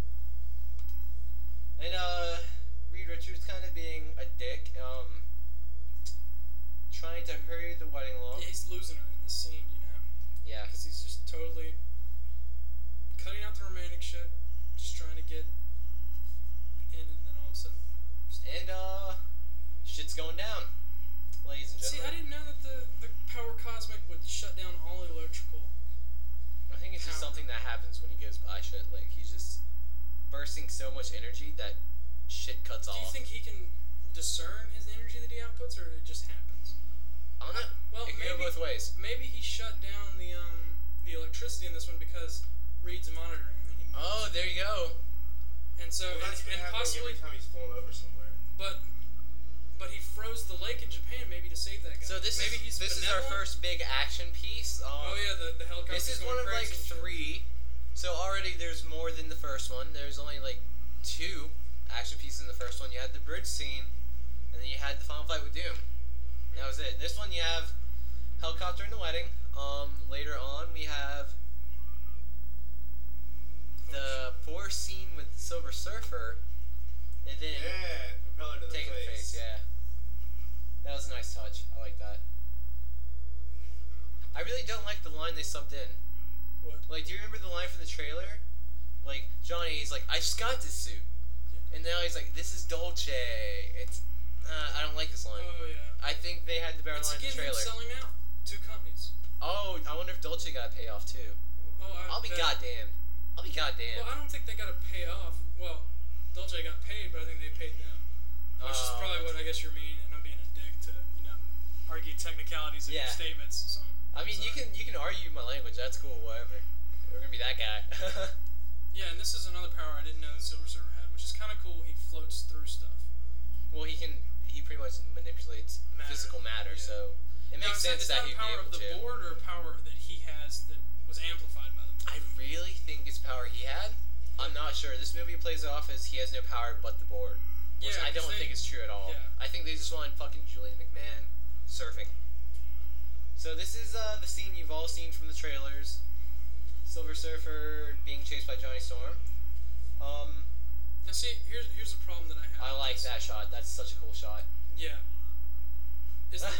And uh, Reed Richards kind of being a dick, um, trying to hurry the wedding along. Yeah, he's losing her in this scene, you know, Yeah. because he's just totally cutting out the romantic shit, just trying to get in, and then all of a sudden. And uh, shit's going down, ladies and See, I gentlemen. didn't know that the the power cosmic would shut down all electrical. I think it's just Power. something that happens when he goes by shit. Like he's just bursting so much energy that shit cuts Do off. you think he can discern his energy that he outputs, or it just happens? I don't know. Well, it can maybe go both ways. maybe he shut down the um the electricity in this one because Reed's monitoring him. And he knows. Oh, there you go. And so Well, and, that's been and happening possibly, every time he's flown over somewhere. but but he froze the lake in Japan maybe to save that guy. So this maybe is he's this is our benevolent? first big action piece. Um, Oh yeah, the the helicopter. This is one of like three. So already there's more than the first one. There's only like two action pieces in the first one. You had the bridge scene, and then you had the final fight with Doom. That was it. This one you have helicopter in the wedding. Um, later on we have the force scene with Silver Surfer, and then Yeah, propeller to the taking the face. Yeah, that was a nice touch. I like that. I really don't like the line they subbed in. What? Like, do you remember the line from the trailer? Like, Johnny, he's like, I just got this suit. Yeah. And now he's like, this is Dolce. It's, uh, I don't like this line. Oh yeah. I think they had the better It's line in again the him trailer. selling out two companies. Oh, I wonder if Dolce got a payoff too. Oh, I, I'll be that- goddamned. I'll be goddamn. Well, I don't think they got to pay off. Well, Dolce got paid, but I think they paid them. Which is Oh. probably what I guess you're meaning, and I'm being a dick to you know argue technicalities of Yeah. your statements. So I mean, you sorry. can you can argue my language. That's cool. Whatever. We're gonna be that guy. Yeah, and this is another power I didn't know the Silver Surfer had, which is kind of cool. He floats through stuff. Well, he can. He pretty much manipulates Matter. physical matter. Yeah. So it Now, makes is sense that, that is he'd that be power able of the to. board or power that he has that was amplified by the board? I really think it's power he had. I'm not sure. This movie plays it off as he has no power but the board, which Yeah, I 'cause don't they- think is true at all. yeah. I think they just want fucking Julian McMahon surfing. So this is uh, the scene you've all seen from the trailers. Silver Surfer being chased by Johnny Storm. Um, Now see, here's here's the problem that I have. I with like this. that shot. That's such a cool shot. Yeah. Is that um, Johnny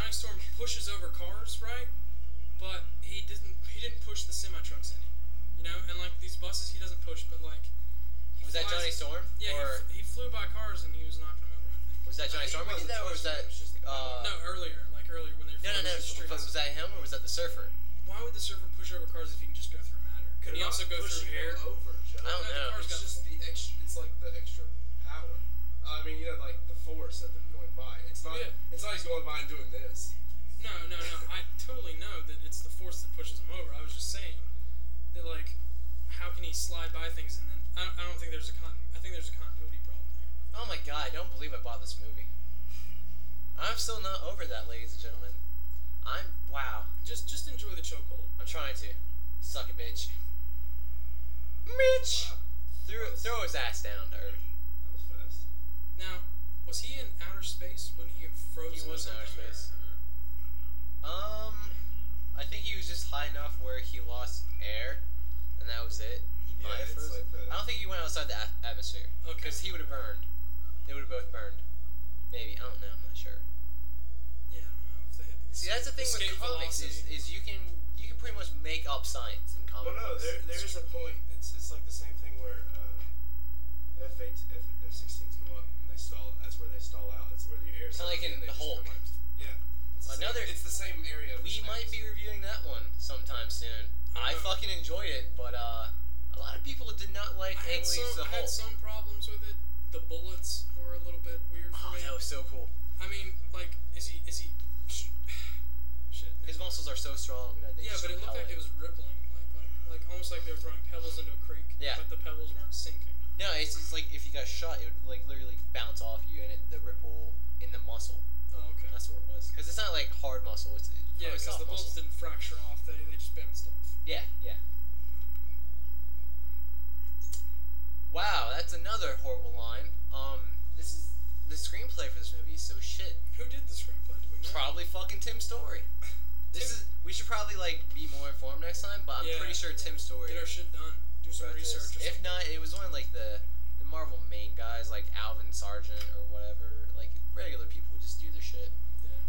Johnny Storm pushes over cars, right? But he didn't. He didn't push the semi trucks any. You know, and like these buses, he doesn't push, but like. Was that Johnny Storm? Yeah, or he, f- he flew by cars and he was knocking them over. I think. was that Johnny He Storm who did wasn't that, or was touching that? it, it was just the Uh, No, earlier, like earlier when they were no, no, flying no. through the streets. Was, was that him, or was that the surfer? Why would the surfer push over cars if he can just go through matter? Could he They're also not go pushing through air? them over, Joe. I don't No, the know. cars It's got- just the extra. It's like the extra power. Uh, I mean, you know, like the force of them going by. It's not. Yeah. It's not he's going by and doing this. No, no, no. I totally know that it's the force that pushes him over. I was just saying that, like, how can he slide by things and then I don't, I don't think there's a con. I think there's a continuity problem there. Oh my god! I don't believe I bought this movie. I'm still not over that, ladies and gentlemen. I'm wow. Just just enjoy the chokehold. I'm trying to. Suck it, bitch. Bitch. Wow. Throw throw his ass down to earth. That was fast. Now, was he in outer space when he froze? He or was in outer something, or- space. or- Um, I think he was just high enough where he lost air, and that was it. He Yeah, might have it's frozen. like the- I don't think he went outside the a- atmosphere. Okay. Because he would have burned. They would have both burned. Maybe. I don't know. I'm not sure. Yeah, I don't know if they had these. See, that's the thing with escape comics is, velocity. is you can you can pretty much make up science in Well, comic no, books. there there is a point. It's it's like the same thing where uh, F eight F F sixteens go up and they stall. That's where they stall out. That's where the air. Kinda like sucks in they the just Hulk. come out. Yeah. It's the Another- Same, it's the same area. Of We the might be atmosphere. reviewing that one sometime soon. I I know. fucking enjoyed it, but uh, a lot of people did not like I Ang had, some, Lee's The I had Hulk. some problems with it. The bullets were a little bit weird for Oh, me. that was so cool. I mean, like, is he is he? Sh- shit. His muscles are so strong that they Yeah, just but it looked repel like it was rippling, like like like almost like they were throwing pebbles into a creek. Yeah. But the pebbles weren't sinking. No, it's just like if you got shot, it would like literally bounce off you, and it, the ripple in the muscle. Oh, okay. That's what it was. Because it's not like hard muscle. It's, it's Yeah, probably because soft the bullets muscle. didn't fracture off; they they just bounced off. Yeah, yeah. Wow, that's another horrible line. Um, this is the screenplay for this movie is so shit. Who did the screenplay? Do we know? Probably fucking Tim Story. This Tim- is we should probably like be more informed next time, but I'm Yeah. pretty sure Tim Story Get our shit done. Do some wrote this. research. Or If something. not, it was one of like the the Marvel main guys like Alvin Sargent or whatever. Like regular people who just do their shit. Yeah.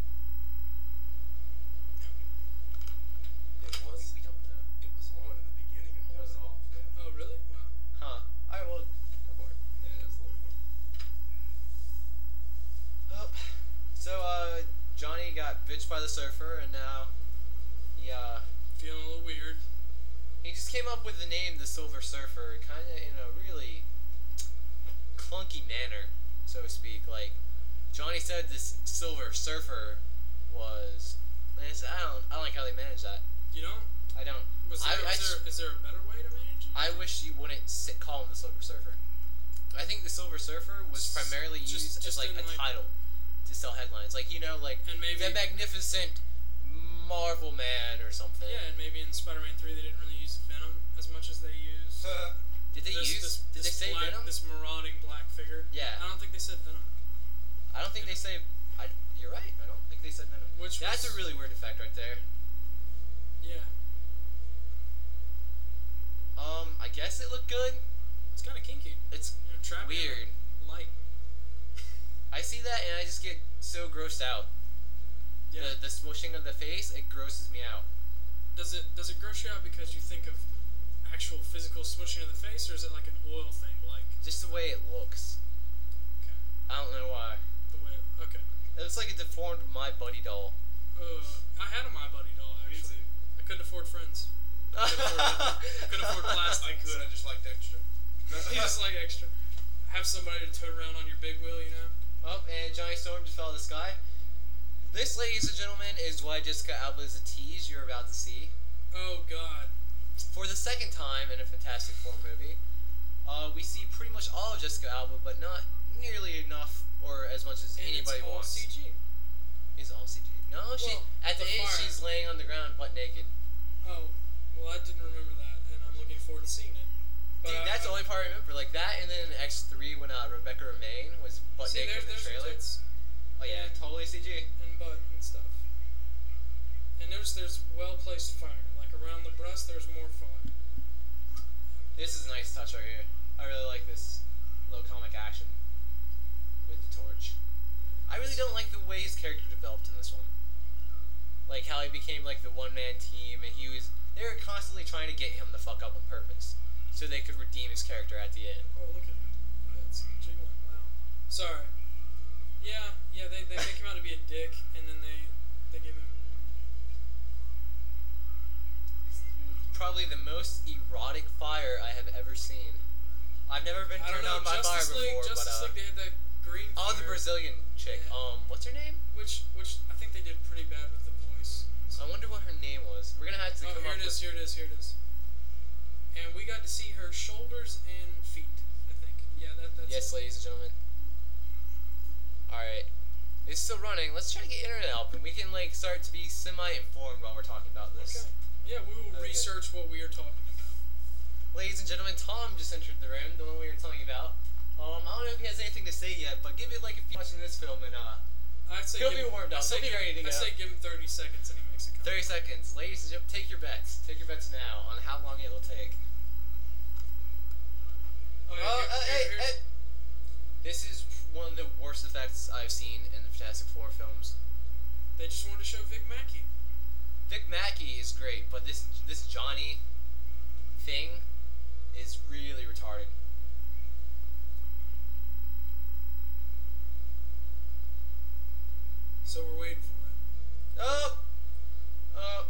It We, was. we don't know. It was on in the beginning and Oh, it was was it? off. Yeah. Oh, really? Wow. Huh. Alright, well, go for it. Yeah, it was a little more. Oh, so uh, Johnny got bitched by the surfer, and now he uh, Feeling a little weird. he just came up with the name the Silver Surfer, kind of in a really clunky manner, so to speak. Like Johnny said, this Silver Surfer was. and it's- I don't. I don't like how they manage that. You know? I don't. Was I- there, I is, just- there, is there a better way to manage it? I wish you wouldn't sit, call him the Silver Surfer. I think the Silver Surfer was S- primarily just- used as just like in, a like- title to sell headlines, like you know, like And maybe- the Magnificent Marvel Man or something. Yeah, and maybe in Spider-Man three they didn't really use Venom as much as they used. Did they this, use? This, did this they say black, Venom? This marauding black figure. Yeah. I don't think they said Venom. I don't think they say. I, you're right. I don't think they said Venom. Which That's was- a really weird effect right there. Yeah. Um, I guess it looked good. It's kind of kinky. It's You know, trapping in weird. light. I see that and I just get so grossed out. Yeah. The the smushing of the face, it grosses me out. Does it does it gross you out because you think of actual physical smushing of the face, or is it like an oil thing, like Just the way it looks. okay, I don't know why. the way? Okay. It looks like a deformed My Buddy doll. Uh, I had a My Buddy doll Me actually. too. I couldn't afford friends. Couldn't afford, couldn't afford plastic. I could. I just liked extra. You just like extra. Have somebody to tote around on your big wheel, you know. Oh, and Johnny Storm just fell out of the sky. This, ladies and gentlemen, is why Jessica Alba is a tease you're about to see. Oh God. For the second time in a Fantastic Four movie, uh, we see pretty much all of Jessica Alba, but not nearly enough or as much as And anybody it's all wants. C G. It's all C G. No, she Well, at the, the end fire. she's laying on the ground butt naked. Oh, well, I didn't remember that, and I'm looking forward to seeing it. But Dude, I- that's the I- only part I remember. Like that, and then X three when uh, Rebecca Romaine was butt See, naked there's, in the there's her trailer. tits Oh yeah, and- totally C G. and butt and stuff. And notice there's well placed fire. Like around the breast, there's more fire. This is a nice touch right here. I really like this little comic action with the torch. I really don't like the way his character developed in this one. like how he became like the one man team, and he was they were constantly trying to get him to fuck up on purpose, so they could redeem his character at the end. Oh, look at it. That's jiggling. Wow. Sorry. Yeah, yeah. They, they make him out to be a dick, and then they they give him. Probably the most erotic fire I have ever seen. I've never been I don't turned know. on by fire Justice League, before, Justice but uh, League, they had that green. oh, the fire, Brazilian chick. Yeah. Um, what's her name? Which which I think they did pretty bad with the voice. I wonder what her name was. We're gonna have to Oh, come here up it is. with. Here it is. Here it is. And we got to see her shoulders and feet. I think. Yeah, that that's. Yes, ladies and gentlemen. All right, it's still running. Let's try to get internet up, and we can like start to be semi-informed while we're talking about this. Okay. Yeah, we will Okay. research what we are talking about. Ladies and gentlemen, Tom just entered the room, the one we were telling you about. Um, I don't know if he has anything to say yet, but give it like a few watching this film, and uh, I'd say He'll give, be warmed up. I'd say He'll be give- ready to I'd go. say give him thirty seconds and he makes a comment. thirty seconds. Ladies and gentlemen, take your bets. Take your bets now on how long it will take. Oh, yeah, Uh, here- uh, here- hey, here's- hey. This is one of the worst effects I've seen in the Fantastic Four films. They just wanted to show Vic Mackey. Vic Mackey is great, but this this Johnny thing is really retarded. So we're waiting for it. Oh, oh,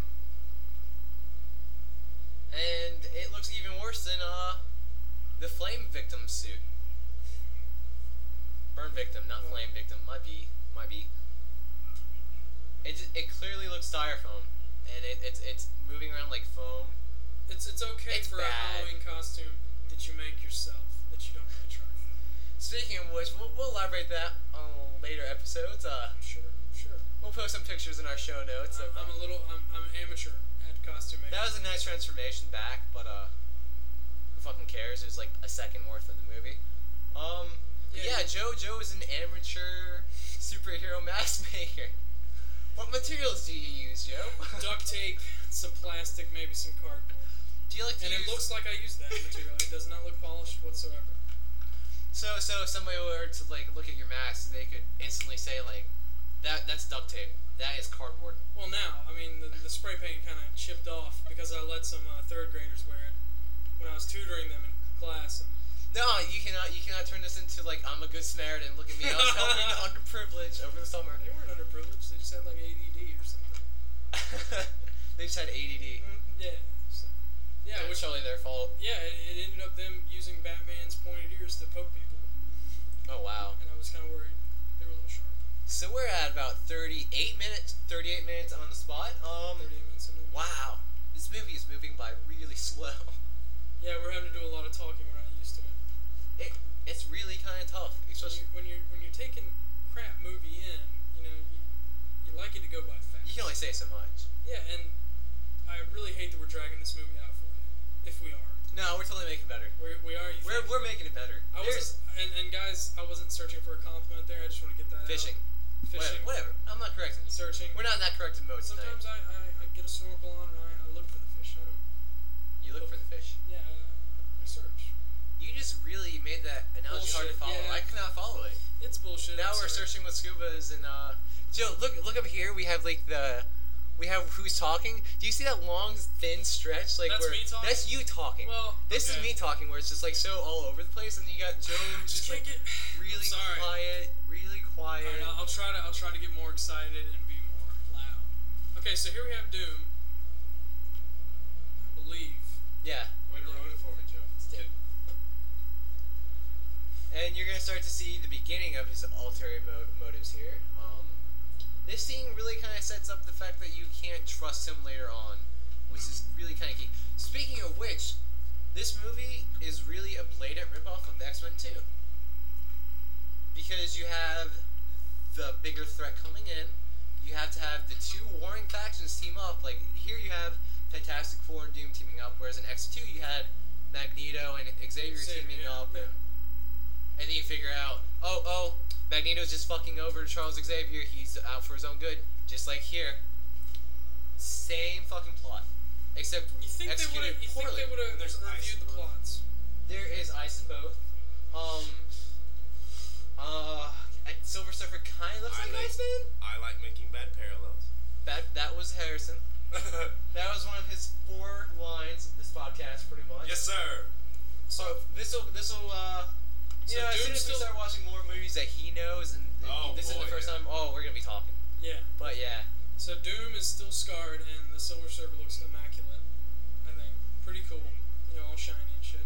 and it looks even worse than uh the flame victim suit. Burn victim, not Oh. flame victim. Might be, might be. It just, it clearly looks styrofoam, and it, it's it's moving around like foam. It's it's okay It's for a bad. Halloween costume that you make yourself, that you don't really try. Speaking of which, we'll, we'll elaborate that on later episodes. Uh, Sure, sure. we'll post some pictures in our show notes. I'm, of, uh, I'm a little, I'm, I'm an amateur at costume making. That was a nice transformation back, but uh, who fucking cares? It was like a second worth of the movie. Um, yeah, Yeah, you- Joe Joe is an amateur superhero mask maker. What materials do you use, Joe? Duct tape, some plastic, maybe some cardboard. Do you like to And use? it looks like I used that material. It does not look polished whatsoever. So so if somebody were to like look at your mask, they could instantly say like, that that's duct tape. That is cardboard. Well, now, I mean, the, the spray paint kind of chipped off because I let some uh, third graders wear it when I was tutoring them in class. And No, you cannot. You cannot turn this into like I'm a good Samaritan. Look at me, I was helping the underprivileged over the summer. they weren't underprivileged. They just had like A D D or something. They just had A D D. Mm, yeah. So, yeah, Not which surely their fault. yeah, it, it ended up them using Batman's pointed ears to poke people, Oh wow. and I was kind of worried they were a little sharp. So we're at about thirty-eight minutes. thirty-eight minutes on the spot. Um. thirty minutes into it. Wow. This movie is moving by really slow. Yeah, we're having to do a lot of talking. We're not used to it. It it's really kind of tough, When, especially. you, when you're when you're taking crap movie in, you know, you, you like it to go by fast. You can only say so much. Yeah, and I really hate that we're dragging this movie out for you. If we are, No, we're totally making better. we're, we are. You We're think? we're making it better. I There's wasn't, and, and guys, I wasn't searching for a compliment there. I just want to get that fishing. out. Fishing. Whatever, whatever. I'm not correcting you. Searching. We're not in that corrected mode tonight. Sometimes I, I, I get a snorkel on and I, I look for the fish. I don't. You look for the fish. Yeah, I, I search. You just really made that analogy hard to Bullshit, follow. yeah. I cannot follow it. It's bullshit. Now I'm we're sorry. searching with scubas and uh Joe, look look up here. We have like the we have who's talking. Do you see that long thin stretch like That's where me talking? that's you talking. Well, this okay. is me talking where it's just like so all over the place and you got Joe I just just like can't get. really I'm sorry. quiet, really quiet. All right, I'll, I'll try to. I'll try to get more excited and be more loud. Okay, so here we have Doom. I believe. Yeah. Way to ruin it for me, Joe. Dude. And you're gonna start to see the beginning of his ulterior mo- motives here. Um, this scene really kind of sets up the fact that you can't trust him later on, which is really kind of key. Speaking of which, this movie is really a blatant ripoff of X-Men two. Because you have the bigger threat coming in, you have to have the two warring factions team up. Like, here you have Fantastic Four and Doom teaming up, whereas in X two you had Magneto and Xavier, Xavier, teaming yeah, up, yeah. and, and then you figure out, oh, oh, Magneto's just fucking over Charles Xavier, he's out for his own good, just like here. Same fucking plot, except You think they would executed have? You think poorly. they would have There's ice reviewed in the both. plots? There is ice in both. Um, uh, Silver Surfer kind of looks I like like- Iceman. I like making bad parallels. that that was Harrison. That was one of his four lines of this podcast, pretty much. Yes, sir. So this will this will uh, you So know, as soon Doom as we still- start watching more movies that he knows, and Oh, this boy, is the first yeah. time. Oh, we're gonna be talking. Yeah. But yeah, So Doom is still scarred, and the Silver Surfer looks immaculate. I think pretty cool. You know, all shiny and shit.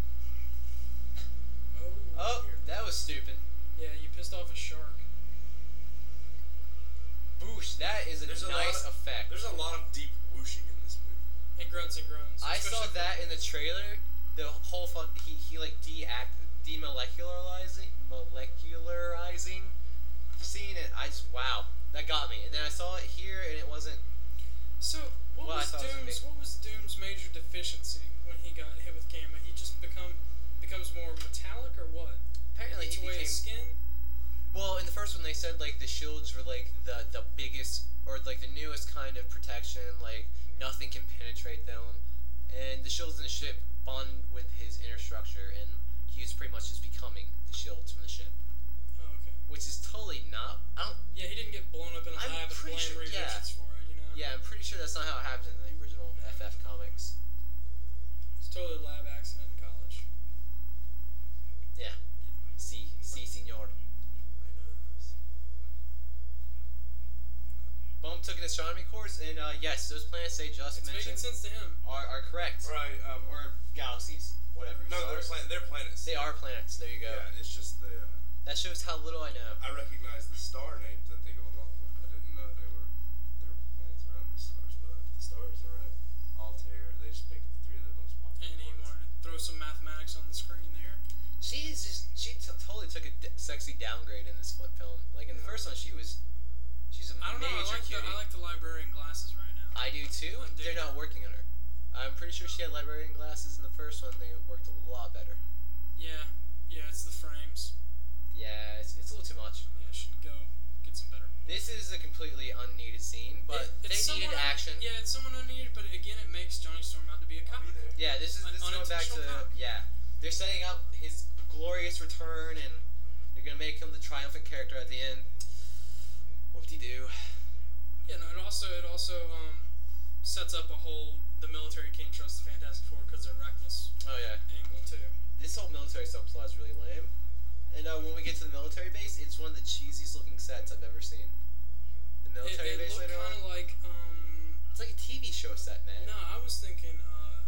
Oh. oh, that was stupid. Yeah, you pissed off a shark. Boosh, that is a There's a nice lot of- effect. There's a lot of deep whooshing in this movie. And grunts and groans. I saw especially that for- in the trailer. The whole fuck, he he like deact demolecularizing molecularizing. Seeing it, I just wow, that got me. And then I saw it here, and it wasn't. So what Well, I was thought it was Doom's me. what was Doom's major deficiency when he got hit with gamma? He just become becomes more metallic or what? Apparently, Eats he away became. his skin. Well, in the first one, they said like the shields were like the the biggest or like the newest kind of protection. Like nothing can penetrate them, and the shields in the ship bond with his inner structure, and he was pretty much just becoming the shields from the ship, Oh, okay. which is totally not. I don't. Yeah, he didn't get blown up in a I'm lab and pretty blame sure- Reed yeah. Richards for it. You know. Yeah, I'm pretty sure that's not how it happens in the original No. F F comics. It's totally a lab accident in college. Yeah. Si, si, senor. I know this. Bump took an astronomy course, and uh, yes, those planets they just It's making mentioned sense to him. are, are correct. Right. Um, Or galaxies, whatever. no, they're, Stars. plan- they're planets. They are planets. There you go. Yeah, it's just the. Uh, That shows how little I know. I recognize the star names that they go along with. I didn't know they were there were planets around the stars, but the stars are right. Altair. They just picked the three of the most popular And he ones. wanted to throw some mathematics on the screen there. She is just she t- totally took a d- sexy downgrade in this flip film. Like in the Yeah. first one, she was she's a I don't know. I major like the cutie. I like the librarian glasses right now. I do too. I'm They're digging not working on her. I'm pretty sure she had librarian glasses in the first one. They worked a lot better. Yeah, yeah. It's the frames. Yeah, it's, it's a little too much. Yeah, should go get some better. This is a completely unneeded scene, but It- they it's needed somewhat- action. Yeah, it's somewhat unneeded, but again, it makes Johnny Storm out to be a I'll cop. be there. Yeah, this is An this is going back to unintentional cock. yeah. They're setting up his glorious return, and they're gonna make him the triumphant character at the end. Whoop-de-doo. Yeah, no. It also it also um, sets up a whole the military can't trust the Fantastic Four because they're reckless Oh yeah. angle too. This whole military subplot is really lame. And uh, when we get to the military base, it's one of the cheesiest looking sets I've ever seen. The It, military it base looked later kind of on. like um. It's like a T V show set, man. No, I was thinking uh,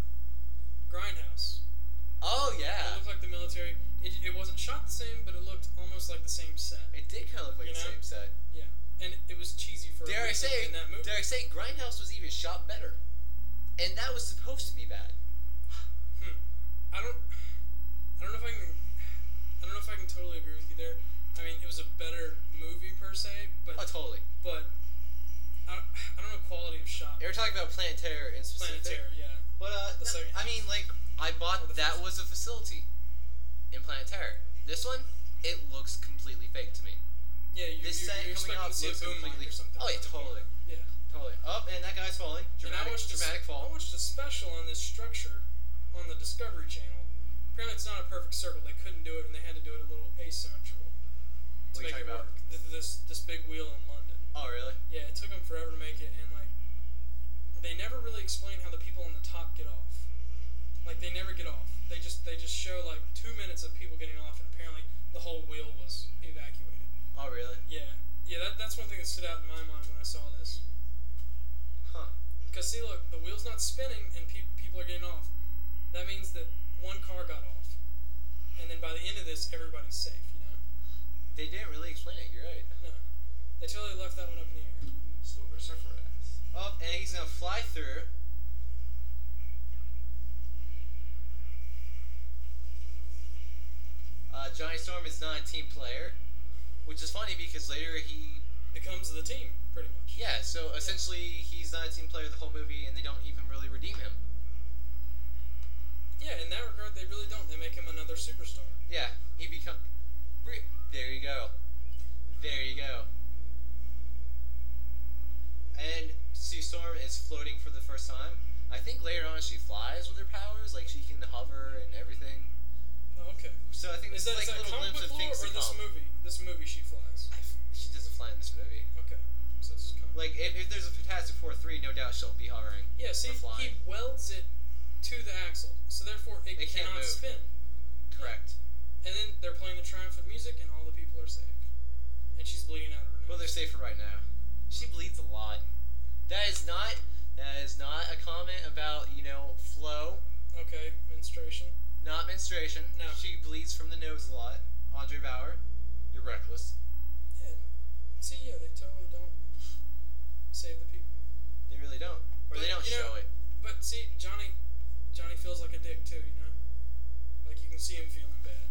Grindhouse. Oh It yeah. looked like the military. It, it wasn't shot the same, but it looked almost like the same set. It did kind of look like You the know? same set. Yeah, and it was cheesy for Dare a I reason say? in that movie. Dare I say? Grindhouse was even shot better, and that was supposed to be bad. Hmm. I don't. I don't know if I can. I don't know if I can totally agree with you there. I mean, it was a better movie per se, but Oh, totally. but I, I don't know quality of shot. They were talking about Planet Terror in specific. Planet Terror, yeah. But uh, The no, second I mean, like, I bought Or the that first. was a facility in Planet Terror. This one, it looks completely fake to me. Yeah, you, This you're, set you're coming expecting up to see a looks boom mic completely- or something. Oh, yeah, totally. Yeah. Totally. Up, and that guy's falling. And I Dramatic, watched dramatic a, fall. I watched a special on this structure on the Discovery Channel. Apparently, it's not a perfect circle. They couldn't do it, and they had to do it a little asymmetrical to What are you make it talking about? work. Th- This this big wheel in London. Oh, really? Yeah, it took them forever to make it, and like, they never really explain how the people on the top get off. Like, they never get off. They just they just show like two minutes of people getting off, and apparently the whole wheel was evacuated. Oh, really? Yeah, yeah. That, that's one thing that stood out in my mind when I saw this. Huh. Cause see, look, the wheel's not spinning, and pe- people are getting off. That means that one car got off, and then by the end of this, everybody's safe. You know? They didn't really explain it. You're right. No, they totally left that one up in the air. Silver Surfer ass. Up, and he's gonna fly through. Uh, Johnny Storm is not a team player, which is funny because later he, Becomes the team, pretty much. yeah. So essentially, he's not a team player the whole movie, and they don't even really redeem him. Yeah, in that regard, they really don't. They make him another superstar. Yeah, he become. re- There you go. There you go. And Sue Storm is floating for the first time. I think later on she flies with her powers, like she can hover and everything. Oh, okay. So I think Is this that, is is like a that little comic glimpse of book lore things or to this come. movie? This movie she flies. I f- she doesn't fly in this movie. Okay, so it's comic. Like Like if, if there's a Fantastic Four three, no doubt she'll be hovering. Yeah, see, or flying. he welds it to the axle, so therefore it, It can't cannot move. spin. Correct. And then they're playing the triumphant music, and all the people are saved. And she's bleeding out of her nose. Well, they're safe for right now. She bleeds a lot. That is not. That is not a comment about you know flow. Okay, menstruation. Not menstruation. No. She bleeds from the nose a lot. Andre Bauer, you're reckless. Yeah. See, yeah, they totally don't save the people. They really don't. Or But, they don't you show know, it. But see, Johnny, Johnny feels like a dick too, you know. Like you can see him feeling bad.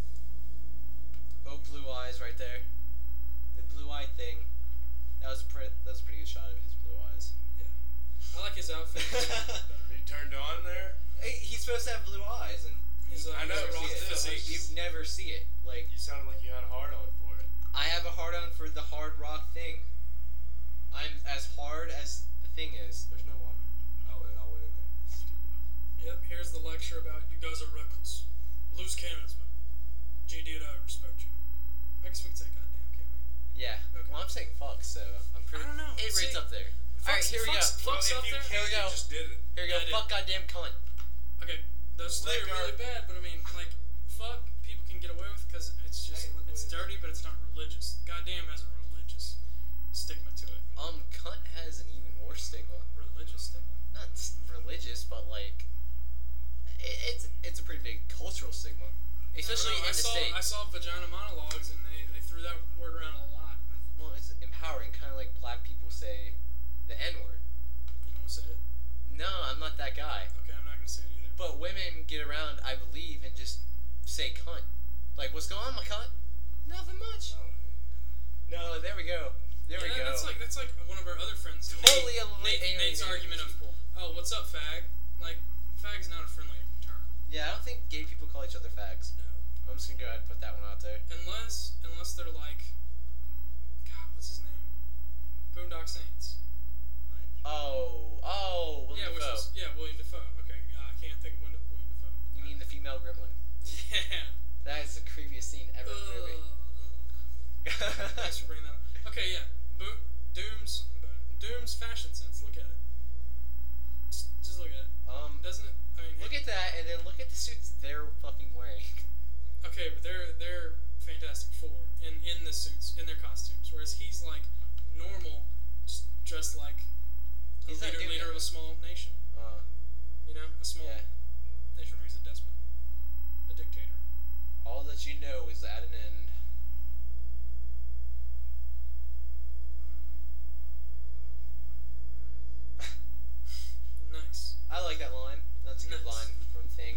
Oh, blue eyes right there. The blue eye thing. That was a pretty. That was a pretty good shot of his blue eyes. Yeah. I like his outfit. It's better. He turned on there. Hey, he's supposed to have blue eyes, and His, uh, I know, his but raw see, this physique. is- you never see it. Like You sounded like you had a hard on for it. I have a hard on for the hard rock thing. I'm as hard as the thing is. There's no water. Oh, wait, I'll wait in there. It's stupid. Yep. Here's the lecture about you guys are reckless, loose cannons, but G did I respect you. I guess we can say goddamn, can't we? Yeah. Okay. Well, I'm saying fuck, so I'm pretty. I don't know. It rates See, up there. All right, Fuck's- here we go. fuck's- Well, fuck's if up you there. can, Here we go. you just did it. Here we go. Yeah, I did. Fuck goddamn cunt. Okay, those three are Liquor. really bad, but I mean, like, fuck, people can get away with because it's just, Hey, look it's what it is. dirty, but it's not religious. Goddamn has a religious stigma to it. Um, cunt has an even worse stigma. Religious stigma. Not s- religious, but like, it, it's it's a pretty big cultural stigma, especially I don't know, in I the saw, States. I saw vagina monologues, and they, they threw that word around a lot. Well, it's empowering, kind of like black people say the N word. You don't want to say it? No, I'm not that guy. Okay, I'm not going to say it either. But women get around, I believe, and just say cunt. Like, what's going on, my cunt? Nothing much. Oh, No, there we go. There yeah, we go. That's like, that's like one of our other friends. Totally Nate, Nate, alienating Nate's argument of, people. oh, what's up, fag? Like, fag's not a friendly term. Yeah, I don't think gay people call each other fags. No. I'm just gonna go ahead and put that one out there. Unless, unless they're like, God, what's his name? Boondock Saints. Oh, oh, Willem yeah, which Dafoe. was yeah, William Dafoe. Okay, uh, I can't think of William William Dafoe. You mean the female gremlin? Yeah. That is the creepiest scene ever in the movie. Thanks for bringing that up. Okay, yeah. Bo- Doom's Doom's fashion sense. Look at it. Just, just look at it. um, Doesn't it? I mean, look at that, and then look at the suits they're fucking wearing. okay, but they're they're Fantastic Four in in the suits, in their costumes, whereas he's like normal, just dressed like a He's not leader, doing leader that, of a small nation. Uh, You know, a small yeah. nation where he's a despot, a dictator. All that you know is at an end. Nice. I like that line. That's a good Nice. line from Thing.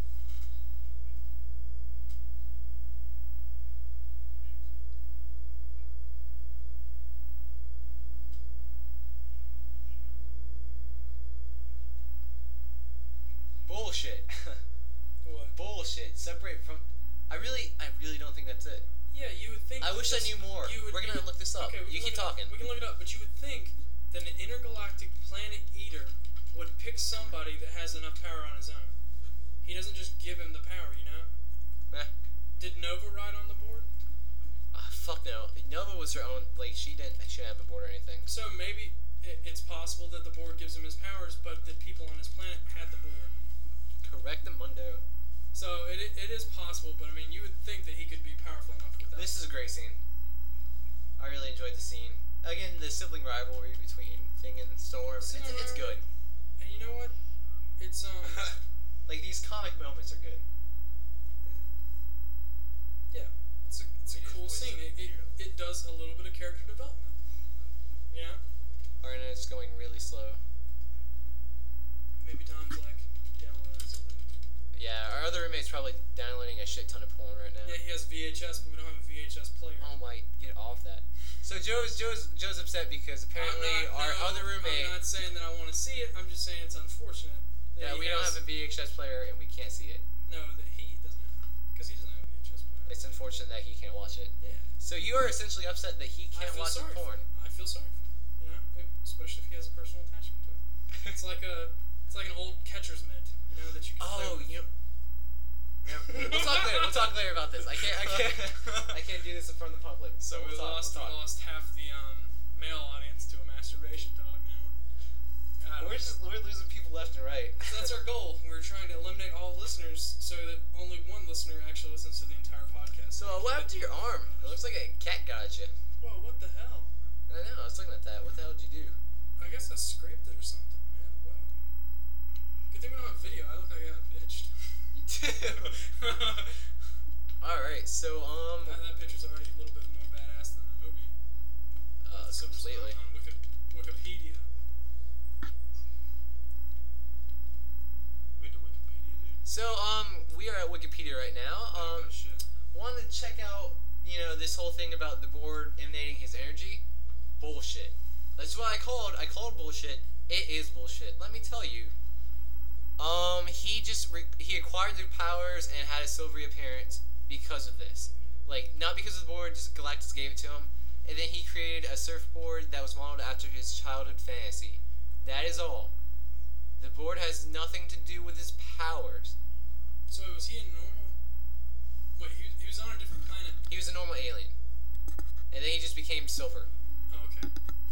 Bullshit. What? Bullshit. Separate from. I really, I really don't think that's it. Yeah, you would think. I wish I this- knew more. you would- We're gonna you- look this up. Okay, we You can keep look it up. talking. We can look it up, but you would think that an intergalactic planet eater would pick somebody that has enough power on his own. He doesn't just give him the power, you know. Eh. Did Nova ride on the board? Ah, fuck no. Nova was her own. Like she didn't. She didn't have a board or anything. So maybe it, it's possible that the board gives him his powers, but the people on his planet had the board. Correct the mundo. So it, it is possible, but I mean, you would think that he could be powerful enough with that. This is a great scene. I really enjoyed the scene. Again, the sibling rivalry between Thing and Storm. It's, Sibling it's good. And you know what? It's um. Like these comic moments are good. Yeah, it's a it's a We just cool wasted scene. It, it zero. it does a little bit of character development. You know, Or and it's going really slow. maybe Tom's like downloading something. Yeah, our other roommate's probably downloading a shit ton of porn right now. Yeah, he has V H S, but we don't have a V H S player. Oh my, get off that. So Joe's Joe's Joe's upset because apparently I'm not, our no, other roommate. I'm not saying that I want to see it. I'm just saying it's unfortunate that Yeah, he we don't has, have a V H S player and we can't see it. no that he doesn't have because he doesn't have a V H S player. It's unfortunate that he can't watch it. Yeah. So you are essentially upset that he I can't feel watch the sorry porn. For him. I feel sorry for him. You know, It- especially if he has a personal attachment to it. It's like a it's like an old catcher's mitt, you know, that you can play Oh, with. you. Yeah, we'll we'll talk later. We'll talk later about this. I can't. I can't. I can't do this in front of the public. So we'll we talk, lost We'll we talk. lost half the um, male audience to a masturbation left and right. So that's our goal. We're trying to eliminate all listeners so that only one listener actually listens to the entire podcast. So uh, what happened to your arm? It looks like a cat got at you. Whoa, what the hell? I know. I was looking at that. What the hell did you do? I guess I scraped it or something, man. Whoa. Good thing we don't have video. I look like I got bitched. You do. All right. So um. That, that picture's already a little bit more badass than the movie. Uh, So it's completely. On, on Wiki, Wikipedia. You went to Wikipedia, dude? So um, we are at Wikipedia right now. Um, oh, shit. wanted to check out, you know, this whole thing about the board emanating his energy. Bullshit. That's what I called. I called bullshit. It is bullshit. Let me tell you. Um, he just re- he acquired the powers and had a silvery appearance because of this. Like, not because of the board, just Galactus gave it to him. And then he created a surfboard that was modeled after his childhood fantasy. That is all. The board has nothing to do with his powers. So was he a normal? Wait, he, he was on a different planet. He was a normal alien. And then he just became silver. Oh, okay.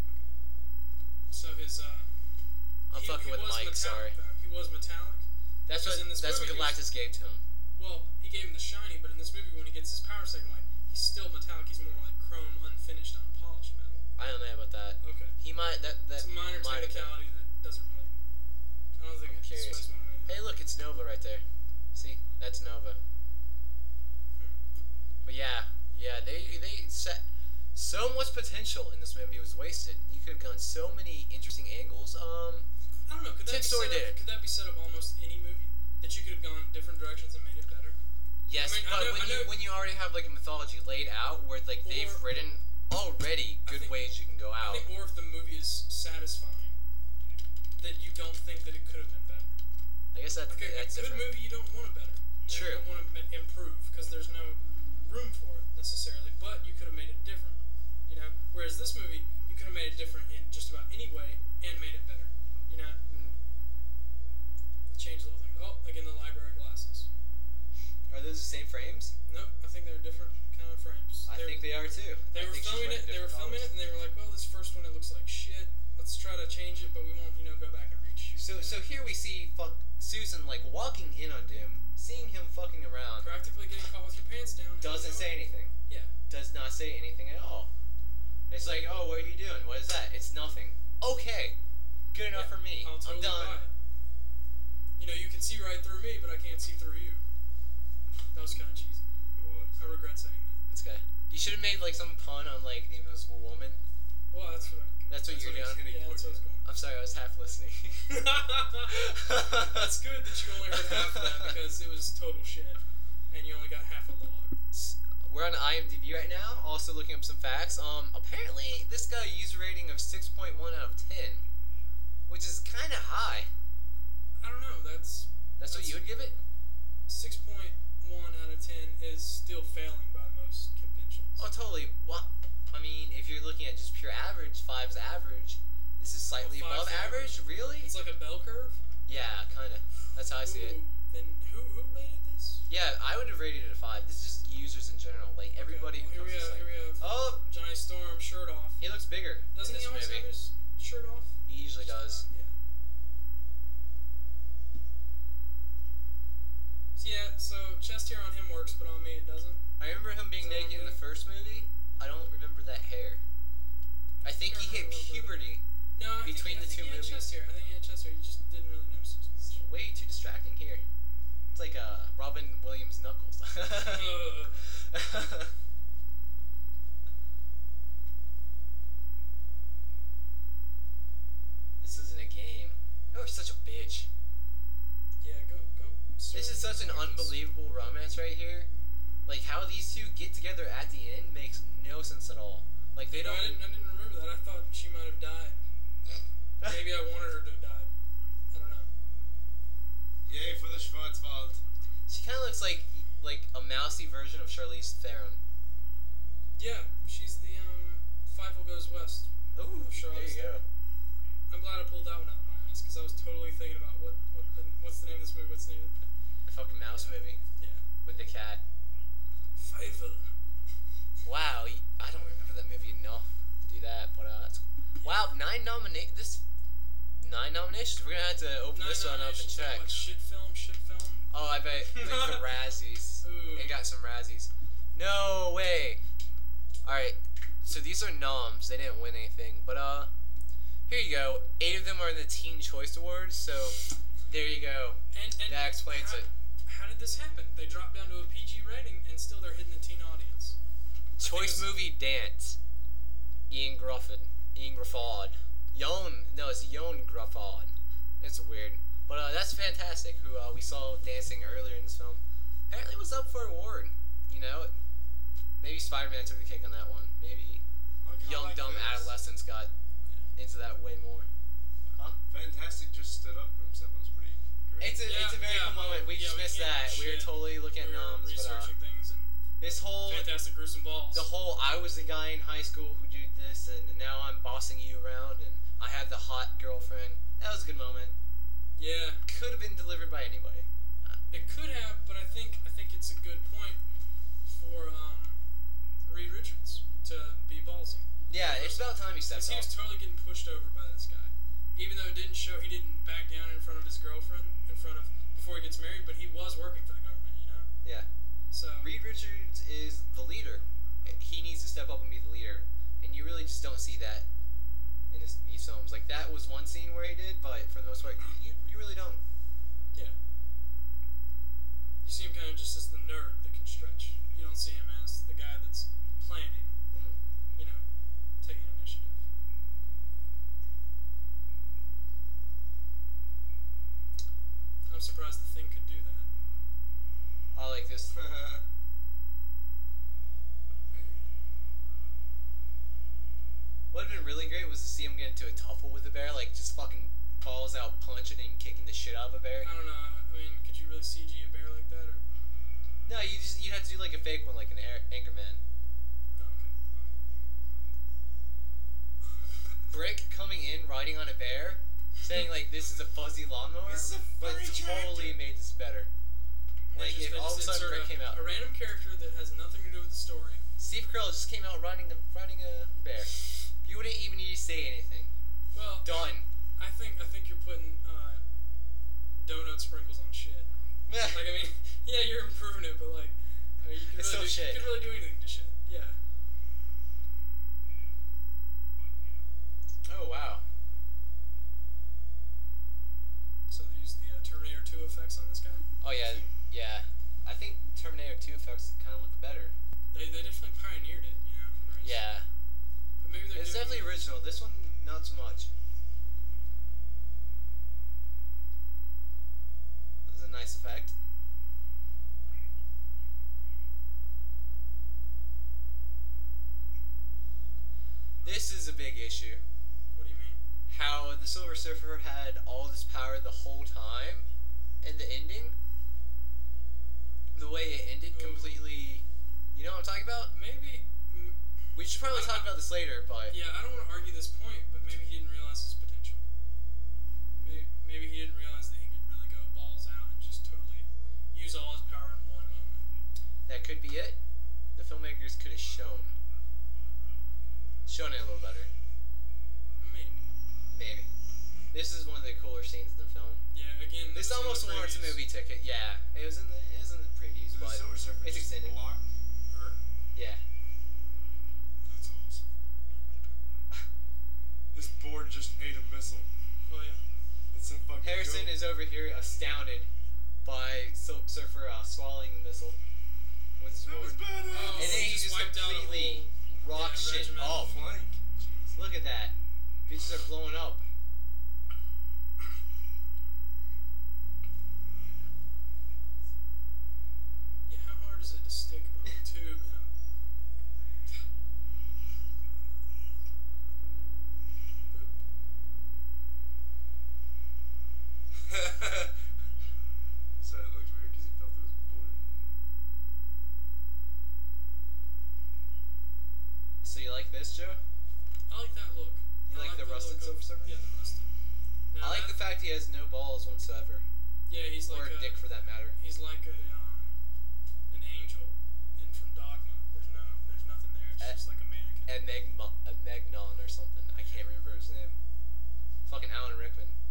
So his uh. I'm he, fucking he with was Mike, metallic, sorry. Though. He was metallic. That's what Because in this that's what movie he was- Galactus gave to him. Well, he gave him the shiny, but in this movie, when he gets his power second light, he's still metallic. He's more like chrome, unfinished, unpolished metal. I don't know about that. Okay. He might that that It's a minor might have been. technicality that doesn't really. I don't think I'm it curious. sways one way or the Hey, other. look, it's Nova right there. See, that's Nova. Hmm. But yeah, yeah, they they set so much potential in this movie was wasted. You could have gone so many interesting angles. Um, I don't know. Could that, Tim be Story set did up, it. could that be set up almost any movie that you could have gone different directions and made it better? yes, I mean, I but know- when I you know- when you already have like a mythology laid out where like they've Or- written already I good think- ways you can go I out. think, or if the movie is satisfying, that you don't think that it could have been better. I guess that's Like a, that's a good different. movie, you don't want it better. You know, True. You don't want to improve because there's no room for it necessarily. But you could have made it different. You know, whereas this movie, you could have made it different in just about any way and made it better. You know, Mhm. change little things. Oh, again, the library glasses. Are those the same frames? Nope, I think they're different kind of frames. I They're- think they are too. They I were think she's filming wearing it. They were different filming colors. it, and they were like, "Well, this first one it looks like shit. Let's try to change it, but we won't, you know, go back and reach." So so here we see fuck Susan like walking in on Doom, seeing him fucking around, Practically getting caught with your pants down. doesn't You know? say anything. Yeah. Does not say anything at all. It's like, oh, what are you doing? What is that? It's nothing. Okay, good enough Yeah, for me. I'll totally I'm done. buy it. You know, you can see right through me, but I can't see through you. That was kind of cheesy. It was. I regret saying that. That's okay. You should have made like some pun on like the Invisible Woman. Well, that's what I. That's what That's you're what he's doing. hitting Yeah, that's what I was going. I'm sorry, I was half listening. That's good that you only heard half of that because it was total shit, and you only got half a log. We're on IMDb right now. Also looking up some facts. Um, apparently this got a user rating of six point one out of ten, which is kind of high. I don't know. That's That's, what That's- you would give it? six point one out of ten is still failing by most conventions. Oh, totally. What? I mean, if you're looking at just pure average, five's average. This is slightly Oh, above five's average. average? Really? It's like a bell curve. Yeah, kind of. That's how I see it. Ooh, then who who rated this? Yeah, I would have rated it a five. This is just users in general. Like everybody Okay, who well, here comes we to have, this here we site. have Oh, Johnny Storm shirt off. he looks bigger Doesn't in he this always movie. have his shirt off? He usually does. Yeah. So, yeah, so chest hair on him works, but on me it doesn't. I remember him being Is that naked in the okay? first movie. I don't remember that hair. I think I he hit remember a little bit. puberty. No, I Between think, the I think two he had movies. chest hair. I think he had chest hair. You just didn't really notice it as It's much. way too distracting here. It's like uh, Robin Williams' Knuckles. Ugh. This isn't a game. You're such a bitch. Yeah, go go. This is such an unbelievable romance right here. Like how these two get together at the end makes no sense at all. Like they No, don't. I didn't. I didn't remember that. I thought she might have died. Maybe I wanted her to have died. I don't know. Yay for the Schwarzwald. She kind of looks like like a mousy version of Charlize Theron. Yeah, she's the um. Fievel Goes West. Ooh, Charlize there you go. Theron. I'm glad I pulled that one out of my ass because I was totally thinking about what what the, what's the name of this movie? What's the name of the The fucking mouse Yeah. movie yeah. with the cat. Fievel. Wow, y- I don't remember that movie enough to do that, but uh, that's wow. Nine nominate this nine nominations. We're gonna have to open Nine this one up and nominations, like, check. what, shit film, shit film. Oh, I bet like the Razzies. Ooh. It got some Razzies. No way. All right. So these are noms. They didn't win anything, but uh, here you go. Eight of them are in the Teen Choice Awards. So there you go. And, and That explains how, it. How did this happen? They dropped down to a P G rating, and still they're hitting the teen audience. Choice it's- movie dance. Ian Gruffin. Ian Gruffod. Yon. No, it's Yon Gruffod. It's weird. But uh, that's fantastic. Who uh, we saw dancing earlier in this film. Apparently was up for an award. You know, maybe Spider-Man took the cake on that one. Maybe I kinda young like dumb this. adolescents got into that way more. Huh? Fantastic just stood up for himself. It was pretty great. It's a Yeah, it's a very yeah, cool moment. We yeah, just we missed can't that. We were shit. totally looking at We were noms, but uh, researching things and this whole fantastic gruesome balls. the whole I was the guy in high school who did this, and now I'm bossing you around, and I have the hot girlfriend. That was a good moment. Yeah, Could have been delivered by anybody. it could have, but I think I think it's a good point for um, Reed Richards to be ballsy. Yeah, it's about time he stepped Because he up. was totally getting pushed over by this guy. Even though it didn't show, he didn't back down in front of his girlfriend, in front of, before he gets married, but he was working for the government, you know? Yeah. So, Reed Richards is the leader. He needs to step up and be the leader, and you really just don't see that in this, these films. Like that was one scene where he did, but for the most part, you you really don't. yeah. You see him kind of just as the nerd that can stretch. You don't see him as the guy that's planning, Mm. you know, taking initiative. I'm surprised the Thing could do that. I like this. What would have been really great was to see him get into a tuffle with a bear, like just fucking balls out punching and kicking the shit out of a bear. I don't know. I mean, could you really C G a bear like that, or? No, you just you'd have to do like a fake one, like an air, Anchorman. Oh, okay. Brick coming in riding on a bear, saying like this is a fuzzy lawnmower, This is a but furry totally tractor. made this better. They Like just- if they all of a just sudden insert Brick came out, a random character that has nothing to do with the story. Steve Carell just came out riding a riding a bear. You wouldn't even need to say anything. Well, Done. I think I think you're putting uh, donut sprinkles on shit. Like I mean, yeah, you're improving it, but like, uh, you could It's really still do, shit. You could really do anything to shit. Yeah. Oh wow. So they use the uh, Terminator two effects on this guy. Oh yeah, yeah. I think Terminator two effects kind of look better. They they definitely pioneered it, you know. whereas- Yeah. But maybe they're It's doing- definitely original. This one, not so much. This is a nice effect. This is a big issue. What do you mean? How the Silver Surfer had all this power the whole time, and the ending, the way it ended Ooh. completely. You know what I'm talking about? Maybe. Mm, We should probably I- talk about this later, but yeah, I don't want to argue this point, but maybe he didn't realize his potential. Maybe, maybe he didn't realize that he could really go balls out and just totally use all his power in one moment. that could be it. The filmmakers could have shown, shown it a little better. Maybe. Maybe. This is one of the cooler scenes in the film. Yeah. Again. This it was in the almost warrants a previews. movie ticket. Yeah, it was in the it was in the previews, Did the but Silver Surfer it's just extended. block her? Yeah. That's awesome. His board just ate a missile. Oh yeah. That's so fucking Harrison cool. is over here astounded by Silk Surfer uh, swallowing the missile with his That was board. badass. Oh, And then he just just wiped out a completely whole- rocked yeah, shit regiment. up. Flank. Jeez. Look at that. Bitches are blowing up. Yeah. How hard is it to stick a little tube in a? Boop. So it looked weird because he felt it was bored. So you like this, Joe? I like that look. You I like the rusted look of- Silver Surfer? Yeah, the rusted. Now I like the that- fact he has no balls whatsoever, Yeah, he's or like a a dick for that matter. He's like a um, an angel in from Dogma. There's no, there's nothing there. It's Uh, just like a mannequin. A Megma, a Megnon or something. I can't remember his name. Fucking Alan Rickman.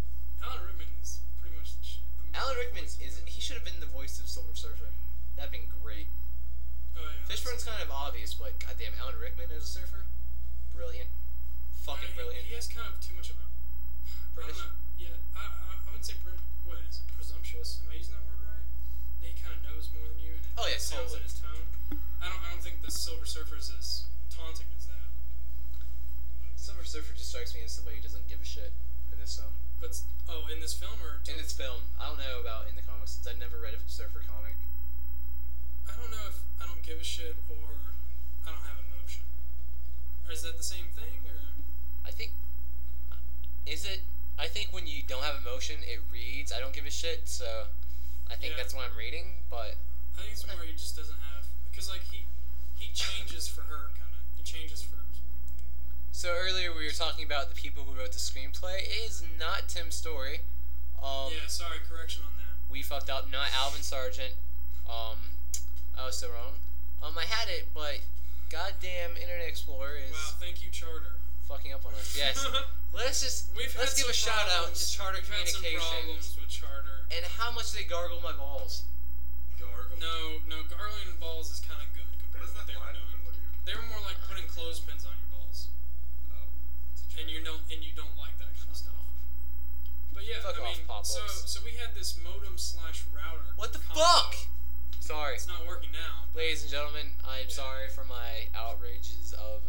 Silver Surfer. That'd been great. Oh yeah. Fishburne's kind of obvious, but goddamn, Alan Rickman as a surfer, brilliant, fucking Uh, he- brilliant. He, has kind of too much of a. British. I don't know. Yeah, I, I, I wouldn't say Brit. What is it? Presumptuous? Am I using that word right? That he kind of knows more than you, and it Oh, yeah, sounds totally. in his tone. I don't. I don't think the Silver Surfer is as taunting as that. Silver Surfer just strikes me as somebody who doesn't give a shit in this film. But s- oh, in this film or In this film, I don't know about in the comics since I've never read a surfer comic. I don't know if I don't give a shit or I don't have emotion. Or is that the same thing or? I think, is it? I think when you don't have emotion, it reads, I don't give a shit, so I think Yeah. that's what I'm reading, but I think it's more he just doesn't have because like he he changes for her kind of. He changes for. so earlier we were talking about the people who wrote the screenplay. It is not Tim Story. Um, yeah, sorry, correction on that. we fucked up, not Alvin Sargent. Um, I was so wrong. Um, I had it, but goddamn Internet Explorer is Wow, thank you, Charter. fucking up on us. Yes. Let's just We've let's had give a some shout out problems. to Charter We've had some Communications problems with Charter. and how much they gargle my balls. Gargle. No, no, gargling and balls is kind of good What compared is to what that they were line doing. in what you're? They were more like putting clothespins on your balls, Oh, it's a and you trend. don't and you don't like that kind of stuff. But yeah, Fuck I off, mean, pop-ups. so so we had this modem slash router. What the combo. fuck? Sorry. It's not working now. Ladies and gentlemen, I'm Yeah. sorry for my outrages of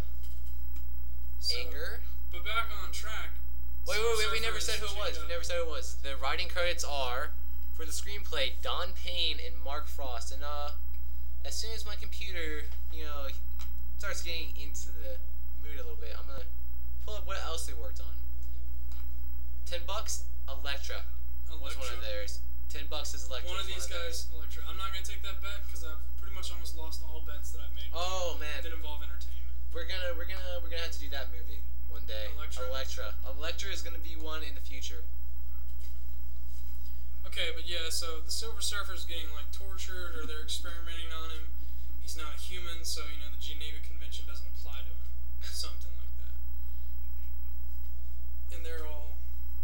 So, anger. But back on track. Wait, wait, wait, we Silver never Surfer said who is it was. changed We up. never said who it was. The writing credits are, for the screenplay, Don Payne and Mark Frost. And, uh, as soon as my computer, you know, starts getting into the mood a little bit, I'm gonna pull up what else they worked on. Ten bucks, Elektra was one of Elektra. theirs. Ten bucks is Elektra. One of was these theirs. guys, Electra. I'm not gonna take that bet because I've pretty much almost lost all bets that I've made. Oh, man. That involve entertainment. We're gonna, we're gonna, we're gonna have to do that movie one day. Elektra? Elektra. Elektra is gonna be one in the future. Okay, but yeah, so the Silver Surfer's getting like tortured, or they're experimenting on him. He's not a human, so you know the Geneva Convention doesn't apply to him. Something like that. And they're all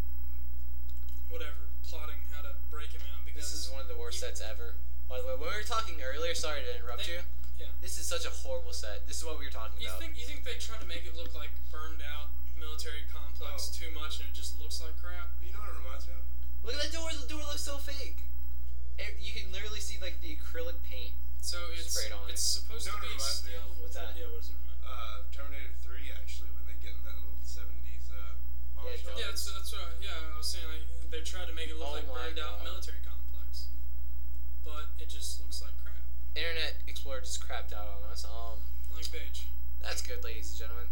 whatever plotting how to break him out because This is one of the worst he- sets ever. By the way, when we were talking earlier, sorry to interrupt They- you. Yeah. This is such a horrible set. This is what we were talking You about. think you think they try to make it look like burned out military complex Oh. too much, and it just looks like crap? You know what it reminds me of? Look at that door. The door looks so fake. It, you can literally see like the acrylic paint. So it's Sprayed on it's supposed You know to what be it reminds me steel. of? What's that? Yeah, what does it remind? Uh, Terminator three actually when they get in that little seventies uh, bomb Yeah, it shelter. Yeah, that's that's what. I, yeah, I was saying like they tried to make it look Oh like my burned out God. military complex, but it just looks like crap. Internet Explorer just crapped out on us. Um, Blank page. that's good, ladies and gentlemen.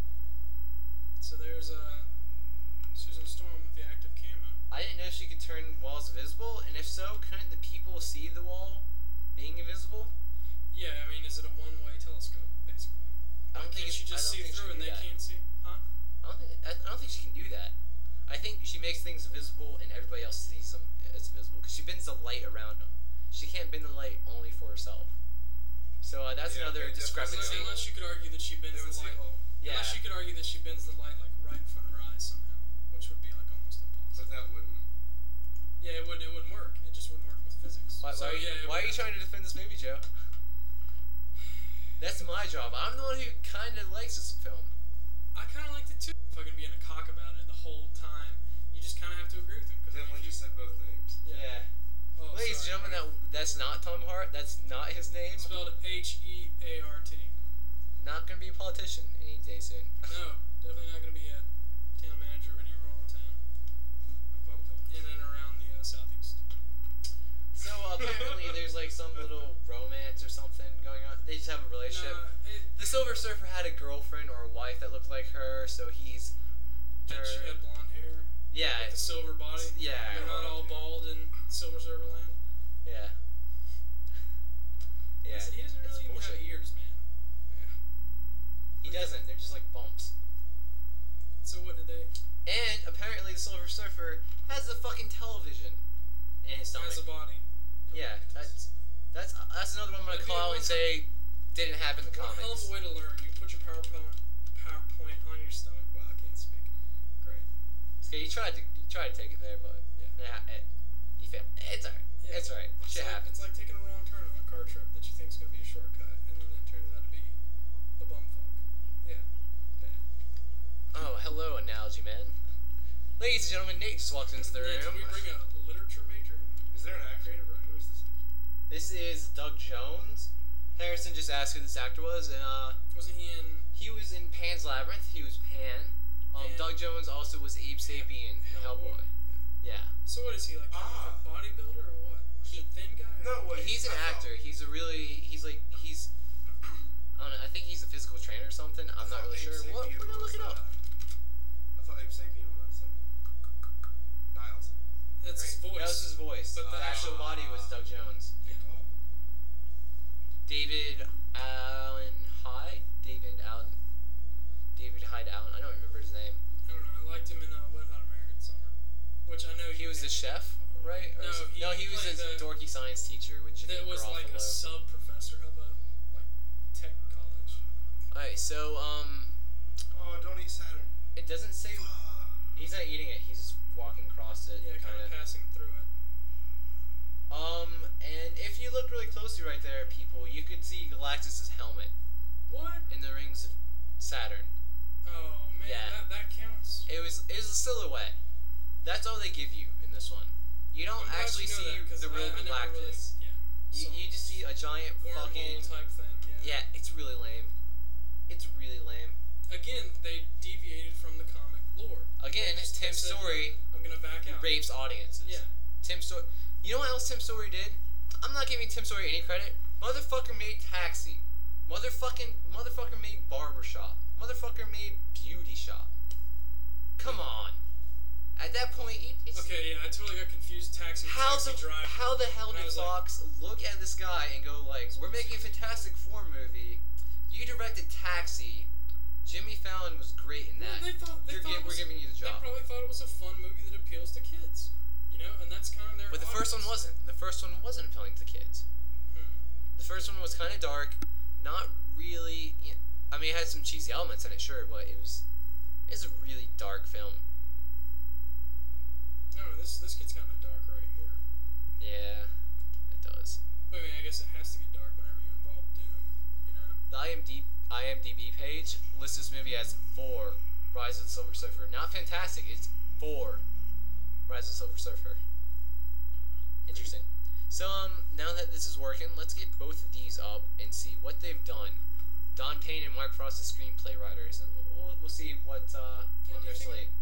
So there's uh, Susan Storm with the active camo. I didn't know she could turn walls visible, and if so, couldn't the people see the wall being invisible? Yeah, I mean, is it a one-way telescope basically? I don't Like, think can it's- she I just don't see think she through can and do they that. can't see? Huh? I don't think I I don't think she can do that. I think she makes things visible and everybody else sees them as visible because she bends the light around them. She can't bend the light only for herself. So uh, that's Yeah, another okay, discrepancy. Unless, definitely. unless you could argue that she They bends would the see light. a hole. Yeah. Unless you could argue that she bends the light like right in front of her eyes somehow, which would be like almost impossible. But that wouldn't. Yeah, it wouldn't. It wouldn't work. It just wouldn't work with physics. Why, so why, are you, yeah, it why are would you have- trying to defend this movie, Joe? That's my job. I'm the one who kind of likes this film. I kind of liked it too. Fucking being a cock about it the whole time. You just kind of have to agree with him because Definitely just said both names. Yeah. Oh, Ladies and sorry. gentlemen, that that's not Tom Hart. That's not his name. Spelled H E A R T. Not gonna be a politician any day soon. No, definitely not going to be a town manager of any rural town A bum phone. in and around the uh, southeast. So uh, apparently there's like some little romance or something going on. They just have a relationship. No, it, The Silver Surfer had a girlfriend or a wife that looked like her, so he's. and she had blonde hair. Yeah. With the silver body. Yeah. They're not all bald in Silver Surfer Land. Yeah. Yeah. He doesn't It's really even bullshit. have ears, man. Yeah. He doesn't. They're just like bumps. So what did they? And apparently the Silver Surfer has a fucking television in his stomach. Has a body. Yeah, that's that's that's another one I'm gonna That'd be call out a and one- say didn't happen in the What a hell of comics. a way to learn. You put your PowerPoint PowerPoint on your stomach. Wow, I can't speak. Great. Okay, you tried to you tried to take it there, but Yeah. yeah, it, you failed. It's alright. Yeah. It's right. It's Shit like, happens. It's like taking a wrong turn on a car trip that you think is going to be a shortcut, and then it turns out to be a bum fuck. Yeah. Bad. Oh, hello, Analogy Man. Ladies and gentlemen, Nate just walked into the Nate, room. Did we bring a literature major in here? Is there an actor? Creative writing. Who is this actor? This is Doug Jones. Harrison just asked who this actor was, and uh, Wasn't he in... he was in Pan's Labyrinth. He was Pan. Um, And- Doug Jones also was Abe Sapien, Hellboy. Yeah. Yeah. So what is he, like, kind Ah. of a bodybuilder or what? He- He, a thin guy? No way. He's an I thought- actor. He's a really, he's like, he's, I don't know, I think he's a physical trainer or something. I'm I not thought really Abe sure. What? Sapien We're gonna look was, it up. Uh, I thought Abe Sapien was um, Niles. That's his voice. That was his voice. But the the actual actual- body was Doug Jones. Big Yeah. tall. David Allen Hyde? David Allen, David Hyde Allen. I don't remember his name. I don't know. I liked him in uh, Wet Hot American Summer, which I know He was the hated. chef, right? Or No, s- he- no, he he was a played the- dorky science teacher with Jimmy That was like a Garofalo. sub professor of a like tech college. Alright, so um, Oh, don't eat Saturn. it doesn't say Fuck. he's not eating it. He's just walking across it, Yeah, kind kind of passing through it. Um, and if you look really closely right there, people, you could see Galactus's helmet What? in the rings of Saturn. Oh man, Yeah. that that counts. It was it was a silhouette. That's all they give you in this one. You don't I'm glad actually you know see that, 'cause the real I, I never really, Galactus. yeah. You, saw you just see a giant wormhole fucking type thing. Yeah. yeah. It's really lame. It's really lame. Again, they deviated from the comic lore. Again, They just- they Tim said, Story I'm gonna back out. rapes audiences. Yeah. Tim Story. You know what else Tim Story did? I'm not giving Tim Story any credit. Motherfucker made Taxi. Motherfucking motherfucker made Barbershop. Motherfucker made Beauty Shop. Come on. At that point, you, you just- Okay, yeah, I totally got confused. Taxi, how taxi the driver. how the hell And I did was like- Fox look at this guy and go like, "We're making a Fantastic Four movie. You directed Taxi. Jimmy Fallon was great in Well, that. they thought they You're thought gi- it we're was, giving you the They job." probably thought it was a fun movie that appeals to kids. You know, and that's kind of their. But the first one audience. wasn't. The first one wasn't appealing to kids. Hmm. The first one was kind of dark, not really. You know, I mean, it had some cheesy elements in it, sure, but it was it's a really dark film. No, no, this this gets kind of dark right here. Yeah, it does. I mean, I guess it has to get dark whenever you involve Doom. You know. The IMDb IMDb page lists this movie as four Rise of the Silver Surfer. Not fantastic. It's four Rise of the Silver Surfer. Interesting. So um, now that this is working, let's get both of these up and see what they've done. Don Payne and Mark Frost, the screenplay writers, and we'll, we'll see what uh, Yeah, on do their you think- slate.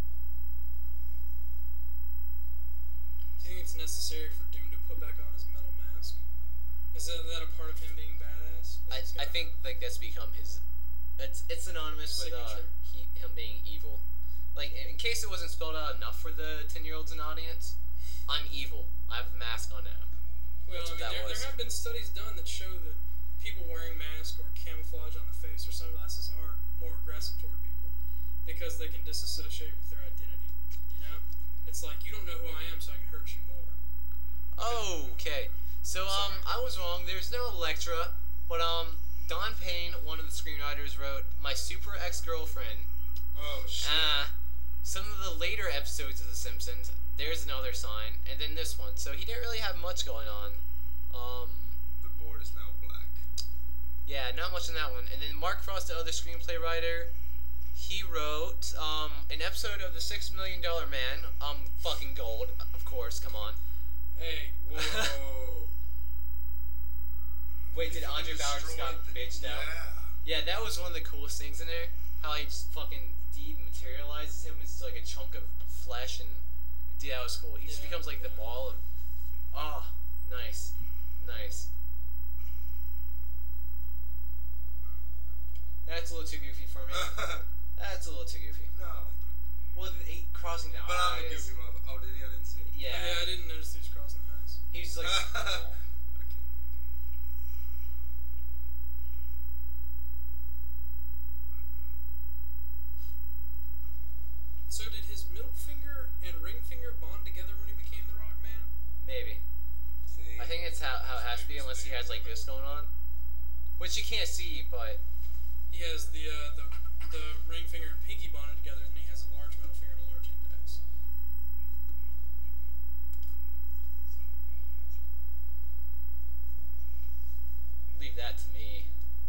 Do you think it's necessary for Doom to put back on his metal mask? Is that, that a part of him being badass? Is I, this I gonna- think like that's become his. It's it's synonymous with uh, Signature. he, him being evil. Like in, in case it wasn't spelled out enough for the ten year olds in the audience, I'm evil. I have a mask on now. Well, That's I what mean, that there, was. there have been studies done that show that people wearing masks or camouflage on the face or sunglasses are more aggressive toward people because they can disassociate with their identity. You know, it's like you don't know who I am, so I can hurt you more. Oh, okay. So um, Sorry. I was wrong. There's no Elektra, but um, Don Payne, one of the screenwriters, wrote "My Super Ex-Girlfriend." Oh shit. Ah, some of the later episodes of The Simpsons. There's another sign, and then this one. So he didn't really have much going on. Um, The board is now black. yeah, not much in that one. And then Mark Frost, the other screenplay writer, he wrote um, an episode of The Six Million Dollar Man. Um, fucking gold, of course. Come on. Hey, Whoa. Wait, did He Andre fucking Bauer just got destroyed the- bitched out? Yeah. Yeah, that was one of the coolest things in there. How he just fucking dematerializes him as like a chunk of flesh, and dude, that was cool. He just Yeah, becomes like the yeah. ball of. Oh, nice, nice. That's a little too goofy for me. That's a little too goofy. No, I like it. Well, the, he, crossing the But eyes. I'm a goofy mother. Oh, did he? I didn't see. Yeah, yeah, I didn't notice these crossing the eyes. he's like. oh. Okay. So did his middle finger and ring finger bond together when he became the Rock Man? Maybe. See. I think it's how, how it has to be, unless he has like this going on, which you can't see, but. He has the uh, the the ring finger and pinky bonded together, and he has a large middle finger and a large index. that to me.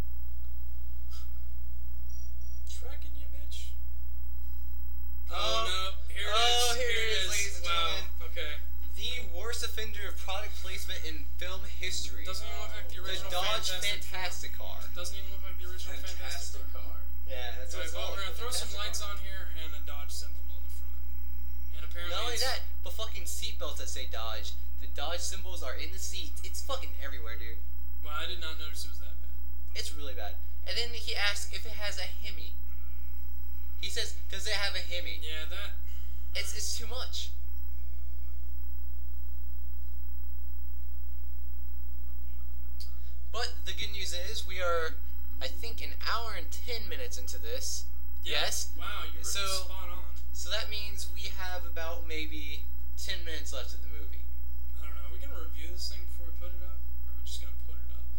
Tracking you, bitch. Oh, Oh, no. Here it oh, is. here it is, ladies and wow. gentlemen. Okay. The worst offender of product placement in film history. Doesn't even look like the The original Dodge Fantastic. Fantastic car. Doesn't even look like the original Fantastic. Fantastic car. Yeah, that's what Alright, it's well, called. we're gonna throw some Fantastic lights car. on here and a Dodge symbol on the front. And apparently Not only it's, that, but fucking seatbelts that say Dodge. The Dodge symbols are in the seats. It's fucking everywhere, dude. Well, I did not notice it was that bad. It's really bad. And then he asks if it has a Hemi. He says, "Does it have a Hemi?" Yeah, that. It's it's too much. But the good news is we are, I think, an hour and ten minutes into this. Yeah. Yes. Wow, you were So- spot on. So that means we have about maybe ten minutes left of the movie. I don't know. Are we gonna review this thing before we put it up, or are we just gonna put it up?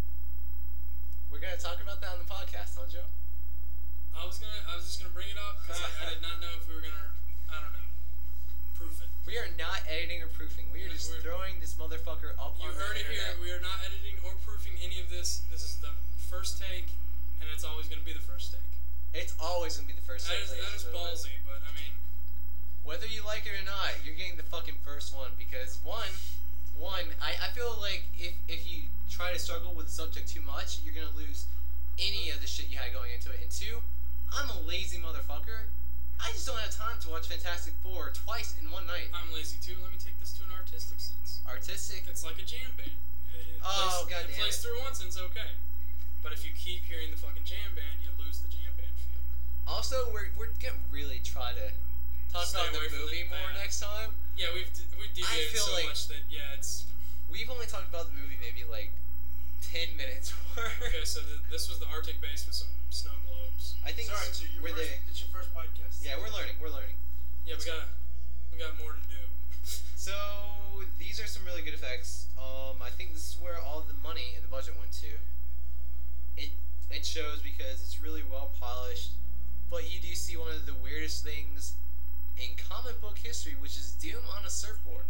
We're gonna talk about that on the podcast, huh, Joe? I was gonna. I was just gonna bring it up because I, I did not know if we were gonna. I don't know. Proof it. We are not editing or proofing. We are just We're- throwing this motherfucker up You on heard the it internet. here. We are not editing or proofing any of this. This is the first take, and it's always gonna be the first take. It's always gonna be the first That take, is ladies that and is gentlemen. ballsy, but I mean, Whether you like it or not, you're getting the fucking first one because one, one, I, I feel like if if you try to struggle with the subject too much, you're gonna lose any of the shit you had going into it. And two, I'm a lazy motherfucker. I just don't have time to watch Fantastic Four twice in one night. I'm lazy too. Let me take this to an artistic sense. Artistic. It's like a jam band. It, it Oh, plays, God It damn plays it. through once and it's okay. But if you keep hearing the fucking jam band, you lose the jam band feel. Also, we're we're gonna really try to talk Stay about the away from movie the- more yeah. next time. Yeah, we've d- we've deviated feel so like- much that yeah, it's We've only talked about the movie maybe like ten minutes worth. okay. So the, this was the Arctic base with some snow globes. I think Sorry, s- it's your, we're first, the it's your first podcast. yeah we're learning we're learning. Yeah, we got we got more to do. So these are some really good effects. Um, I think this is where all the money in the budget went to. It it shows because it's really well polished, but you do see one of the weirdest things in comic book history, which is Doom on a surfboard.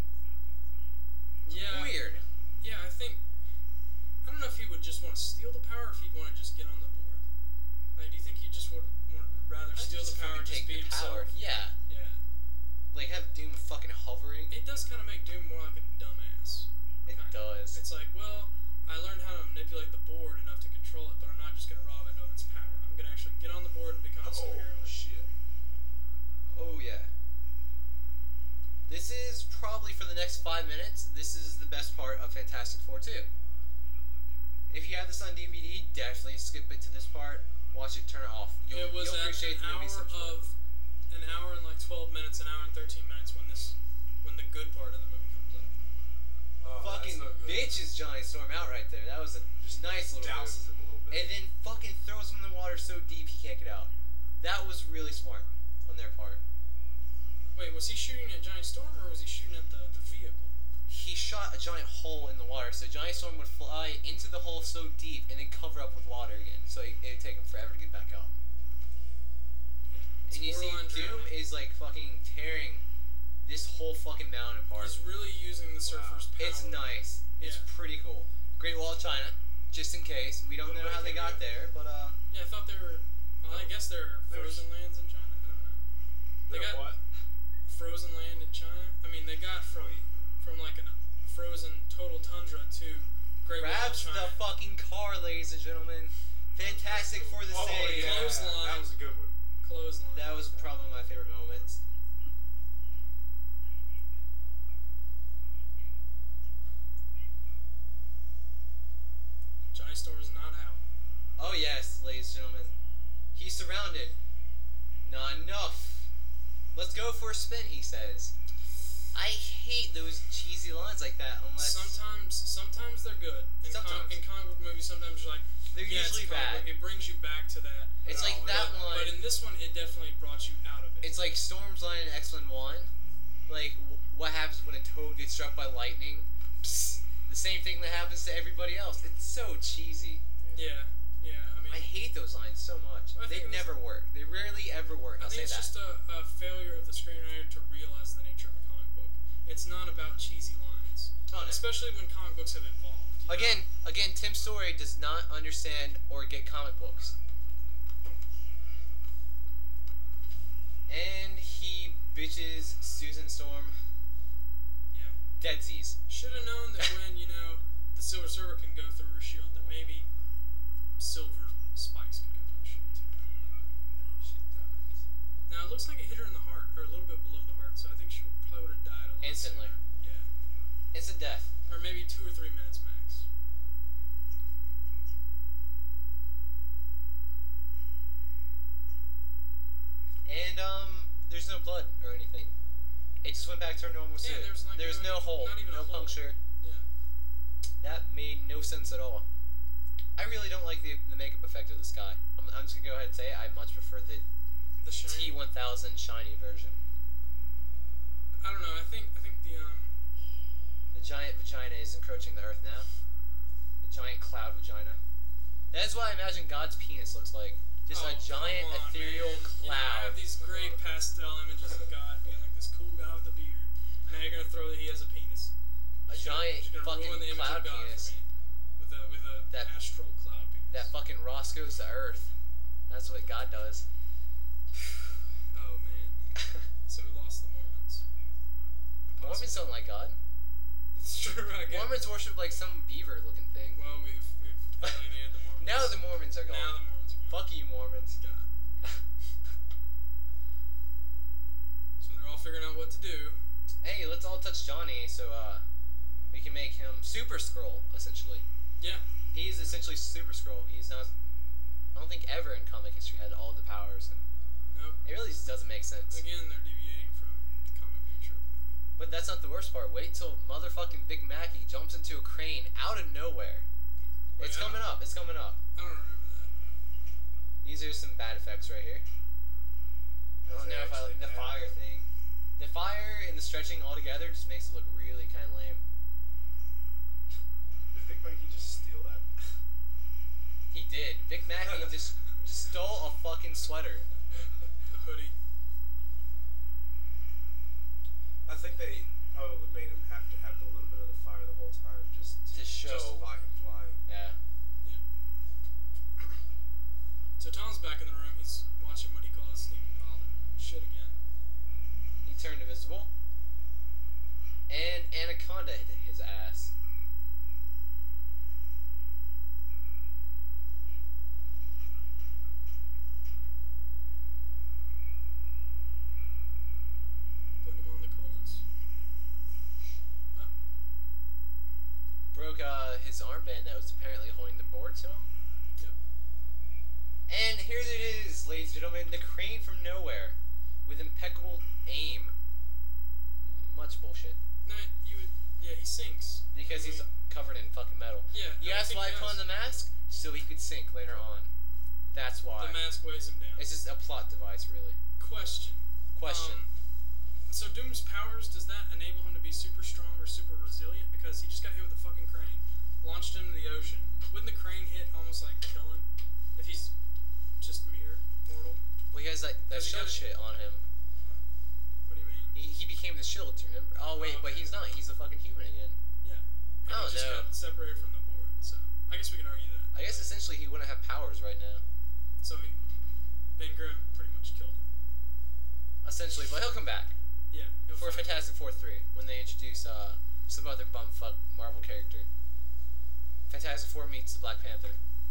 Yeah. Weird. Yeah, I think I don't know if he would just want to steal the power, or if he'd want to just get on the board. Like, do you think he just would, would rather I steal just the power, fucking and just take be the power. himself? Yeah, Yeah. like have Doom fucking hovering. It does kind of make Doom more like a dumbass. It kinda. does. It's like, well, I learned how to manipulate the board enough to control it, but I'm not just gonna rob it of its power. I'm gonna actually get on the board and become a Oh superhero. shit. Oh yeah. This is probably for the next five minutes. This is the best part of Fantastic Four two. If you have this on D V D, definitely skip it to this part. Watch it, turn it off. You'll, it was you'll at appreciate an the movie hour so much more. of an hour and like twelve minutes, an hour and thirteen minutes when this when the good part of the movie comes up. Oh, Fucking that's no good. bitches Johnny Storm out right there. That was a Just nice little move. douses him a little bit. And then fucking throws him in the water so deep he can't get out. That was really smart on their part. Wait, was he shooting at Johnny Storm or was he shooting at the, the vehicle? He shot a giant hole in the water, so Johnny Storm would fly into the hole so deep and then cover up with water again. So it would take him forever to get back out. Yeah. It's And you see, borderline Doom drowning. is like fucking tearing this whole fucking mountain apart. He's really using the surfer's power. It's nice. It's Yeah. pretty cool. Great Wall of China, just in case. We don't know Nobody how they can got do it. there, but uh, Yeah, I thought they were. Well, I guess they're They were- frozen lands in China. I don't know. They They're got what? frozen land in China. I mean, they got from Wait. from like a frozen total tundra to Great Wall of grabs China. the fucking car, ladies and gentlemen. Fantastic for the Oh save. yeah, Clothesline. that was a good one. Clothesline. That was probably my favorite moments. Johnny Storm is not out. Oh yes, ladies and gentlemen. He's surrounded. Not enough. Let's go for a spin, he says. I hate those cheesy lines like that unless Sometimes, sometimes they're good. In, com- Sometimes. in comic book movies, sometimes you're like, they're yeah, usually it's a comic bad. book. It brings you back to that. It's No, like that but, line. But in this one, it definitely brought you out of it. It's like Storm's line in X-Men one. Like, w- what happens when a toad gets struck by lightning? Psst. The same thing that happens to everybody else. It's so cheesy. yeah, yeah. I mean, I hate those lines so much. I They think it was- never work. They rarely ever work. I I'll think say it's that. just a, a failure of the screenwriter to realize the nature of a comic book. It's not about cheesy lines, Oh, no. especially when comic books have evolved. you know? Again, again, Tim Story does not understand or get comic books. And he bitches Susan Storm. Yeah. Deadsies. Should have known that when, you know, the Silver Surfer can go through her shield, that maybe Silver Spikes could go through her shield too. She dies. Now, it looks like it hit her in the heart, or a little bit below the heart, so I think she probably would have died a lot Instantly. sooner. Yeah. Instant death. Or maybe two or three minutes max. And, um, there's no blood or anything. It just went back to her normal Yeah, suit. there's like There's no- no hole. not even a no hole. puncture. Yeah. That made no sense at all. I really don't like the, the makeup effect of this guy. I'm, I'm just gonna go ahead and say it. I much prefer the The shiny. T one thousand shiny version. I don't know. I think I think the um The giant vagina is encroaching the earth now. The giant cloud vagina. That's what I imagine God's penis looks like. Just oh, a giant come on, ethereal man. cloud. You know, I have these great pastel images of God being like this cool guy with a beard. Now you're gonna throw that he has a penis. A Just gonna- giant just gonna fucking ruin the image cloud of God penis. For me with a with a That- astral cloud penis. That fucking Roscoe's the earth. That's what God does. Oh man. So we lost the Mormons. Mormons don't like God. It's true. I guess. Mormons worship like some beaver looking thing. Well, we've we've alienated the Mormons. Now the Mormons are gone. Now the Mormons are gone. Fuck you, Mormons. God. So they're all figuring out what to do. Hey, let's all touch Johnny so uh we can make him Super Skrull, essentially. Yeah. He's essentially Super Skrull. He's not I don't think ever in comic history had all the powers, and Nope. it really just doesn't make sense. Again, they're deviating from the comic nature of the movie. But that's not the worst part. Wait till motherfucking Vic Mackey jumps into a crane out of nowhere. Wait, It's I coming don't- up. It's coming up. I don't remember that. These are some bad effects right here. I don't Those know are if I like actually the bad. fire thing. The fire and the stretching all together just makes it look really kind of lame. Did Vic Mackey just steal that? He did. Vic Mackey just, just stole a fucking sweater. A hoodie. I think they probably made him have to have the little bit of the fire the whole time just to, To show- justify him flying. Yeah. Yeah. So Tom's back in the room. He's watching what he calls Steamy Pollen. Shit again. He turned invisible. And Anaconda hit his ass. Putting him on the coals. Oh, Broke uh, his armband that was apparently holding the board to him. yep. And here it is, ladies and gentlemen, the crane from nowhere with impeccable aim. Much bullshit. No, you would. Yeah, he sinks. Because he's covered in fucking metal. Yeah. You asked everything why he he put on does. the mask? So he could sink later on. That's why. The mask weighs him down. It's just a plot device, really. Question. Question. Um, so Doom's powers, does that enable him to be super strong or super resilient? Because he just got hit with a fucking crane, launched into the ocean. Wouldn't the crane hit almost like kill him if he's just mere mortal? Well, he has like that Does he shield gotta- shit on him. What do you mean? He, he became the shield, do you remember? Oh, wait, Oh, but okay. he's not. He's a fucking human again. Yeah. And I don't he just know. got separated from the board, so I guess we could argue that. I guess essentially he wouldn't have powers right now. So he, Ben Grimm pretty much killed him. Essentially, but he'll come back. Yeah. He'll For find- Fantastic Four three, when they introduce uh, some other bumfuck Marvel character. Fantastic Four meets the Black Panther.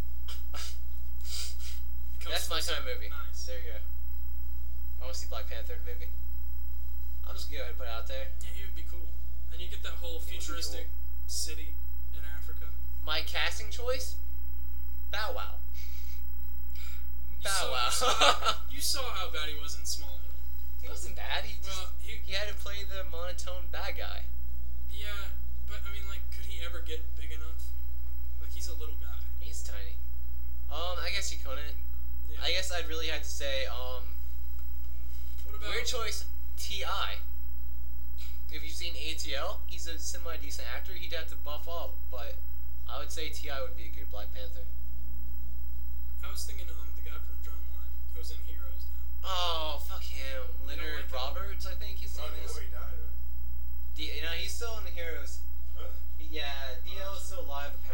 He comes That's my full kind of circle. movie. Nice. There you go. I want to see Black Panther in a movie. I'm just gonna go ahead and put it out there. Yeah, he would be cool. And you get that whole He would be futuristic city in Africa. My casting choice? Bow Wow. You Bow saw- Wow. You saw, how, you saw how bad he was in Smallville. He wasn't bad. He just Well, he, he had to play the monotone bad guy. yeah, but I mean, like, could he ever get big enough? Like, he's a little guy. He's tiny. Um, I guess he couldn't. Yeah. I guess I'd really have to say, um, What about weird choice, T I If you've seen A T L, he's a semi-decent actor. He'd have to buff up, but I would say T I would be a good Black Panther. I was thinking um the guy from Drumline who's in Heroes now. Oh, fuck him. You don't Leonard like him? Roberts, I think his Oh, name I is. know he died, right? D- you know, he's still in the Heroes. Huh? He- yeah, D L is still alive, I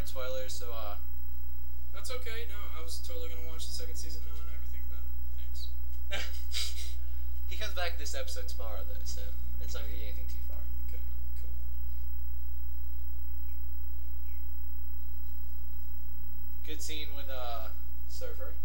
alert spoilers. So uh. That's okay. No, I was totally gonna watch the second season knowing everything about it. Thanks. He comes back this episode tomorrow though, so it's not gonna be anything too far. Okay, cool. Good scene with uh Surfer.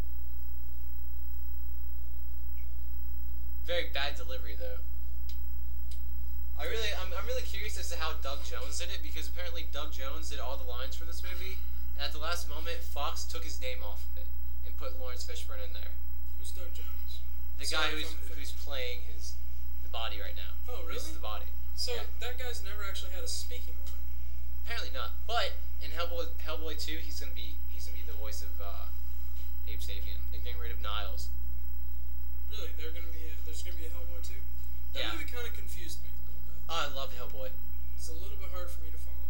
Very bad delivery though. I really, I'm, I'm really curious as to how Doug Jones did it, because apparently Doug Jones did all the lines for this movie, and at the last moment, Fox took his name off of it and put Lawrence Fishburne in there. Who's Doug Jones? The guy Sorry who's if I'm who's playing his the body right now. Oh, really? He's the body. So Yeah. that guy's never actually had a speaking line. Apparently not. But in Hellboy Hellboy two, he's gonna be he's gonna be the voice of uh, Abe Sapien. They're getting rid of Niles. Really? They're gonna be a, there's gonna be a Hellboy too? That Yeah. movie kind of confused me a little bit. Oh, I love Hellboy. It's a little bit hard for me to follow.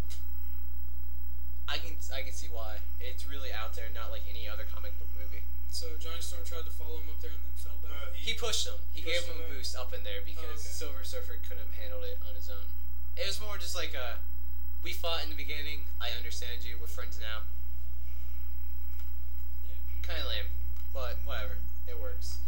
I can I can see why. It's really out there, not like any other comic book movie. So Johnny Storm tried to follow him up there and then fell down. Uh, He pushed him. He gave Pushed him a him back? boost up in there because okay. Silver Surfer couldn't have handled it on his own. It was more just like a, we fought in the beginning. I understand you. We're friends now. Yeah. Kind of lame, but whatever. It works.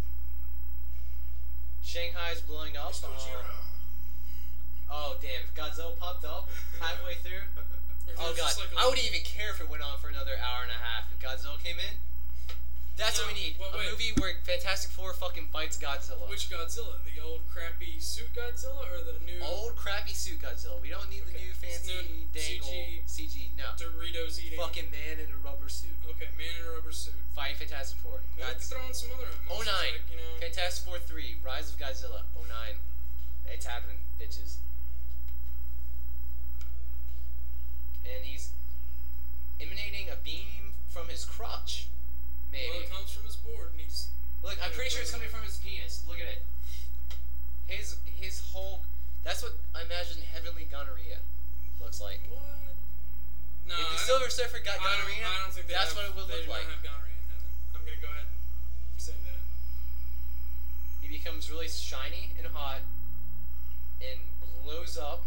Shanghai's blowing up. It's Uh, Gojira. oh damn! If Godzilla popped up halfway through. Or if Oh there's god! just like a I little- wouldn't even care if it went on for another hour and a half. If Godzilla came in, that's No, what we need. but a wait. movie where Fantastic Four fucking fights Godzilla. Which Godzilla? The old crappy suit Godzilla or the new Old crappy suit Godzilla. We don't need the Okay. new It's fancy new dangle C G. C G. No. Doritos eating? Fucking man in a rubber suit. Okay, man in a rubber suit. Fighting Fantastic Four. Maybe we could That's throw in some other oh emotions, nine. like, you know. Fantastic Four three. Rise of Godzilla. oh nine. It's happening, bitches. And he's emanating a beam from his crotch. Maybe. Well, it comes from his board, and he's Look, I'm pretty sure it's coming from his penis. Look at it. His his whole. That's what I imagine heavenly gonorrhea looks like. what? No, If the I Silver don't- Surfer got I don't- gonorrhea, I don't think they that's have, what it would they look do like. not have gonorrhea in heaven. I'm gonna go ahead and say that. He becomes really shiny and hot and blows up,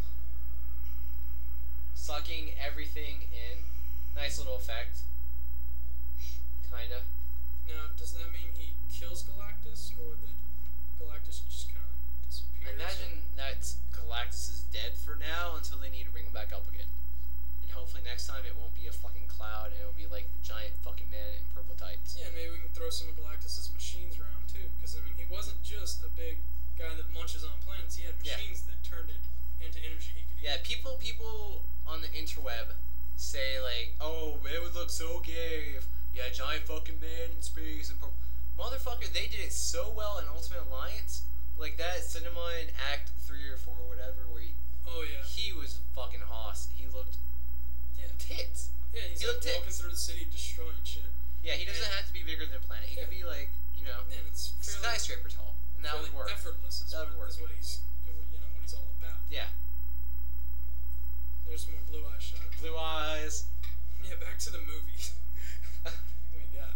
sucking everything in. Nice little effect. Kinda. Now, does that mean he kills Galactus, or that Galactus just kind of disappears? I imagine that Galactus is dead for now until they need to bring him back up again. And hopefully next time it won't be a fucking cloud and it'll be like the giant fucking man in purple tights. Yeah, maybe we can throw some of Galactus's machines around too, because I mean, he wasn't just a big guy that munches on planets. He had Yeah. machines that turned it into energy he could use. Yeah, people people on the interweb say like, oh, it would look so gay if you had a giant fucking man in space and purple. Motherfucker, they did it so well in Ultimate Alliance. Like that cinema in Act three or four or whatever, where he, Oh yeah. he was fucking hoss. He looked Yeah. tits. Yeah, he's He like looked walking tits. through the city destroying shit. Yeah, he doesn't Yeah. have to be bigger than planet. He could Yeah. be like, you know, Yeah, and it's fairly, skyscraper tall, and that fairly would work. effortless. Is That would what, work. Is what he's, you know, what he's all about. Yeah. There's some more blue eye shot. Blue eyes. Yeah, back to the movies. we got.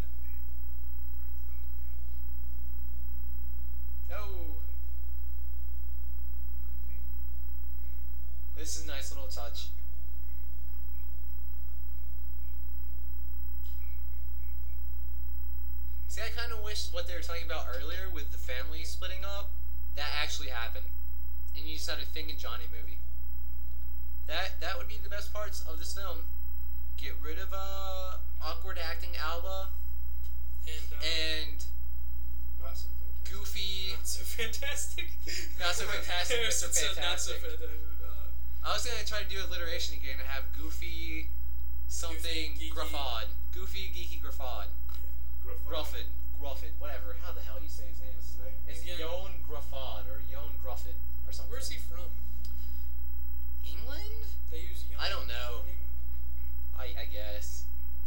Oh. This is a nice little touch. See, I kind of wish what they were talking about earlier with the family splitting up, that actually happened. And you just had a Thing and Johnny movie. That that would be the best parts of this film. Get rid of uh, awkward acting Alba And, uh, and Not so fantastic. goofy. not so fantastic. Not so fantastic, Yes, Mister it said not so Fantastic. fantastic. Uh, I was gonna try to do alliteration again and have goofy something Goofy, geeky. Gruffod. Goofy geeky Gruffod. yeah. Gruffid. Gruffid. Whatever. How the hell you say his name? What's his name? It's Again. Yon Gruffod or Yon Gruffid or something. Where's he from? England? They use young I don't know. in England? I I guess.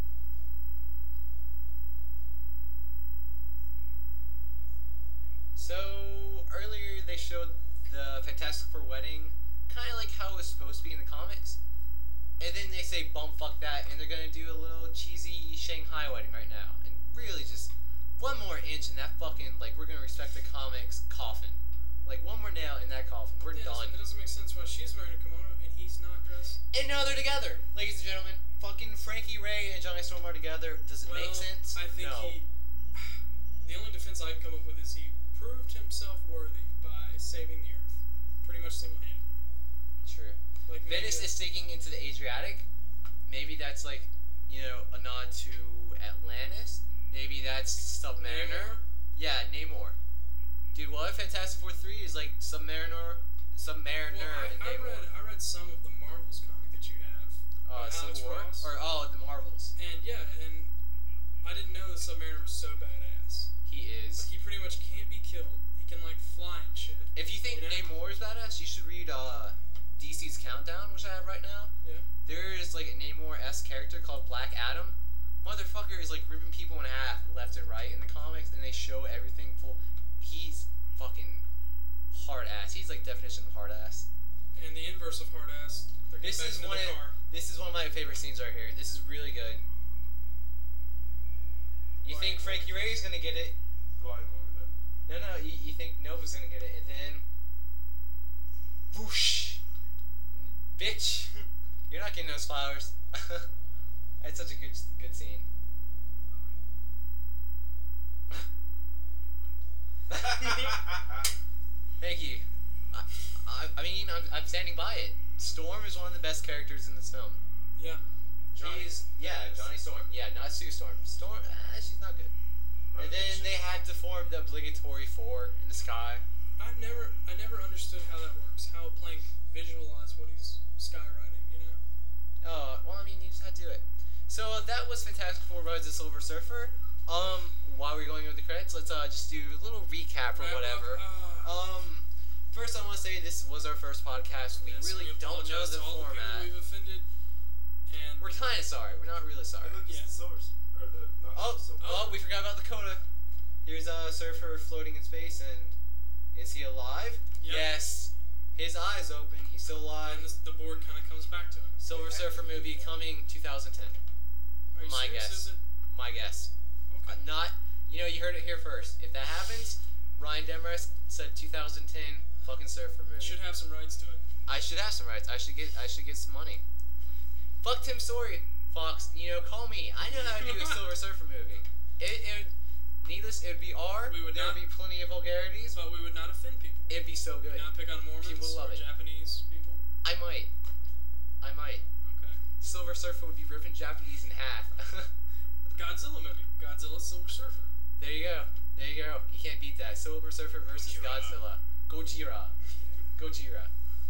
So earlier they showed the Fantastic Four wedding, kind of like how it was supposed to be in the comics, and then they say bump fuck that, and they're gonna do a little cheesy Shanghai wedding right now, and really just one more inch in that fucking like we're gonna respect the comics coffin, like one more nail in that coffin, we're Yeah, it done. doesn't, it doesn't make sense why she's wearing a kimono and he's not dressed. And now they're together, ladies and gentlemen. fucking Frankie Ray and Johnny Storm are together. Does it well, make sense? I think no. he. The only defense I can come up with is he proved himself worthy by saving the Earth, pretty much single-handedly. True. Like Venice is sinking into the Adriatic. Maybe that's like, you know, a nod to Atlantis. Maybe that's Submariner. Namor? Yeah, Namor. Dude, what if Fantastic Four three is like Submariner, Submariner, Well, I, and I Namor? read I read some of the Marvels comic that you have. Uh, by Alex Civil War? Ross. Or, oh, the Marvels. And yeah, and I didn't know the Submariner was so badass. He is. Like he pretty much can't be killed. He can like fly and shit. If you think You know? Namor is badass, you should read uh, D C's Countdown, which I have right now. Yeah. There is like a Namor-esque character called Black Adam. Motherfucker is like ripping people in half left and right in the comics, and they show everything full. He's fucking hard ass. He's like definition of hard ass. And the inverse of hard ass. They're getting This back is into one. the Of, car. this is one of my favorite scenes right here. This is really good. You think Frankie Ray is gonna get it? Blind woman then. No, no. You, you think Nova's gonna get it, and then, whoosh, bitch, you're not getting those flowers. That's such a good, good scene. Thank you. I, I, I mean, I'm, I'm standing by it. Storm is one of the best characters in this film. Yeah. Johnny. She's, yeah, Johnny Storm. Yeah, not Sue Storm. Storm, ah, she's not good. And then they had to form the obligatory four in the sky. I never I never understood how that works. How Planck visualized what he's skywriting. You know. Oh, well, I mean, you just had to do it. So uh, that was Fantastic Four: Rise of the Silver Surfer. Um, while we're going over the credits, let's uh just do a little recap or Wrap up, whatever. uh, Um, first I want to say this was our first podcast. We yes, really we don't know apologize the to all the people format. we've offended. And We're kind of sorry. We're not really sorry. Hey, look, it's Yeah. the silvers. Or the, not Oh, the silver. oh, we forgot about Dakota. Here's a surfer floating in space, and is he alive? Yep. Yes. His eyes open. He's still alive. and this, the board kind of comes back to him. Silver They Surfer activated movie that. coming two thousand ten. Are you My serious? guess. Is it? My guess. Okay. Uh, not, you know, you heard it here first. If that happens, Ryan Demarest said two thousand ten fucking surfer movie. Should have some rights to it. I should have some rights. I should get. I should get some money. Fuck Tim Story, Fox. You know, call me. I know how to do a Silver Surfer movie. It, it would, needless. It would be R. We would there not- would be plenty of vulgarities. But we would not offend people. It'd be so We good. would not pick on Mormons People love or it. Japanese people. I might. I might. Okay. Silver Surfer would be ripping Japanese in half. Godzilla movie. Godzilla Silver Surfer. There you go. There you go. You can't beat that. Silver Surfer versus Gojira. Godzilla. Gojira. Gojira.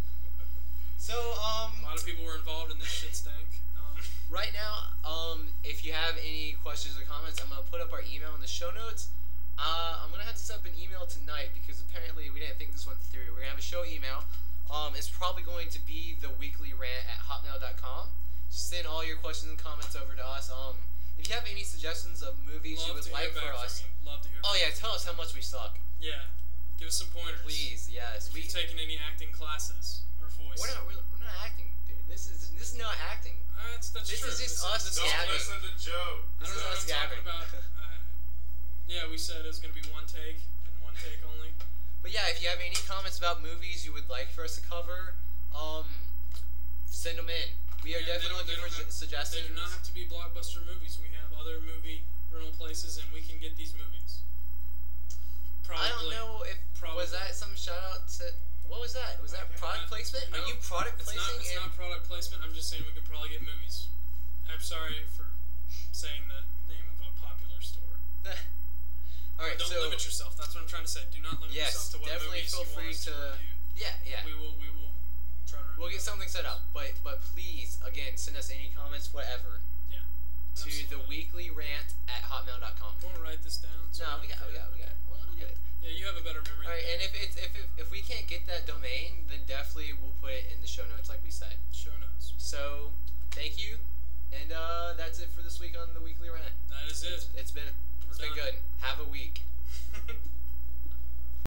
So, um, A lot of people were involved in this shit stank. Um, right now, um, if you have any questions or comments, I'm gonna put up our email in the show notes. Uh, I'm gonna have to set up an email tonight because apparently we didn't think this went through. We're gonna have a show email. Um, it's probably going to be the weekly rant at hotmail dot com. Just send all your questions and comments over to us. Um, if you have any suggestions of movies you love would to like hear for back us, from you. Love to hear. oh back. yeah, tell us how much we suck. Yeah. Give us some pointers. Please, yes. If We you've taken any acting classes or voice. we're not we're, we're not acting, dude. This is this is not acting. Uh, that's that's This true. is just us this Don't scabbing. listen to Joe. I This don't is know what us I'm talking gabbing. about. Uh, yeah, we said it was gonna be one take and one take only. But yeah, if you have any comments about movies you would like for us to cover, um, send them in. We are Yeah, they definitely don't- they looking for don't have- su- suggestions. They do not have to be blockbuster movies. We have other movie rental places, and we can get these movies. Probably. I don't know if Probably. was that some shout out to what was that? Was that Okay. product Uh, placement? no, Are you product it's placing? Not, it's in- not product placement. I'm just saying we could probably get movies. I'm sorry for saying the name of a popular store. All right, don't so limit yourself. That's what I'm trying to say. Do not limit Yes, yourself to what definitely movies feel you free want us to, to- review. yeah, yeah. We will. We will try to. Review We'll get them. something set up, but but please again send us any comments, whatever, Yeah. to the absolutely. weekly rant at hotmail dot com. I'm gonna write this down. So No, we got, we got, we got. Well, we'll get it. Yeah, you have a better memory. All right, and if it's if, if if we can't get that domain, then definitely we'll put it in the show notes, like we said. Show notes. So thank you, and uh, that's it for this week on the weekly rant. That is It's, it. it's been We're it's been done. good. Have a week.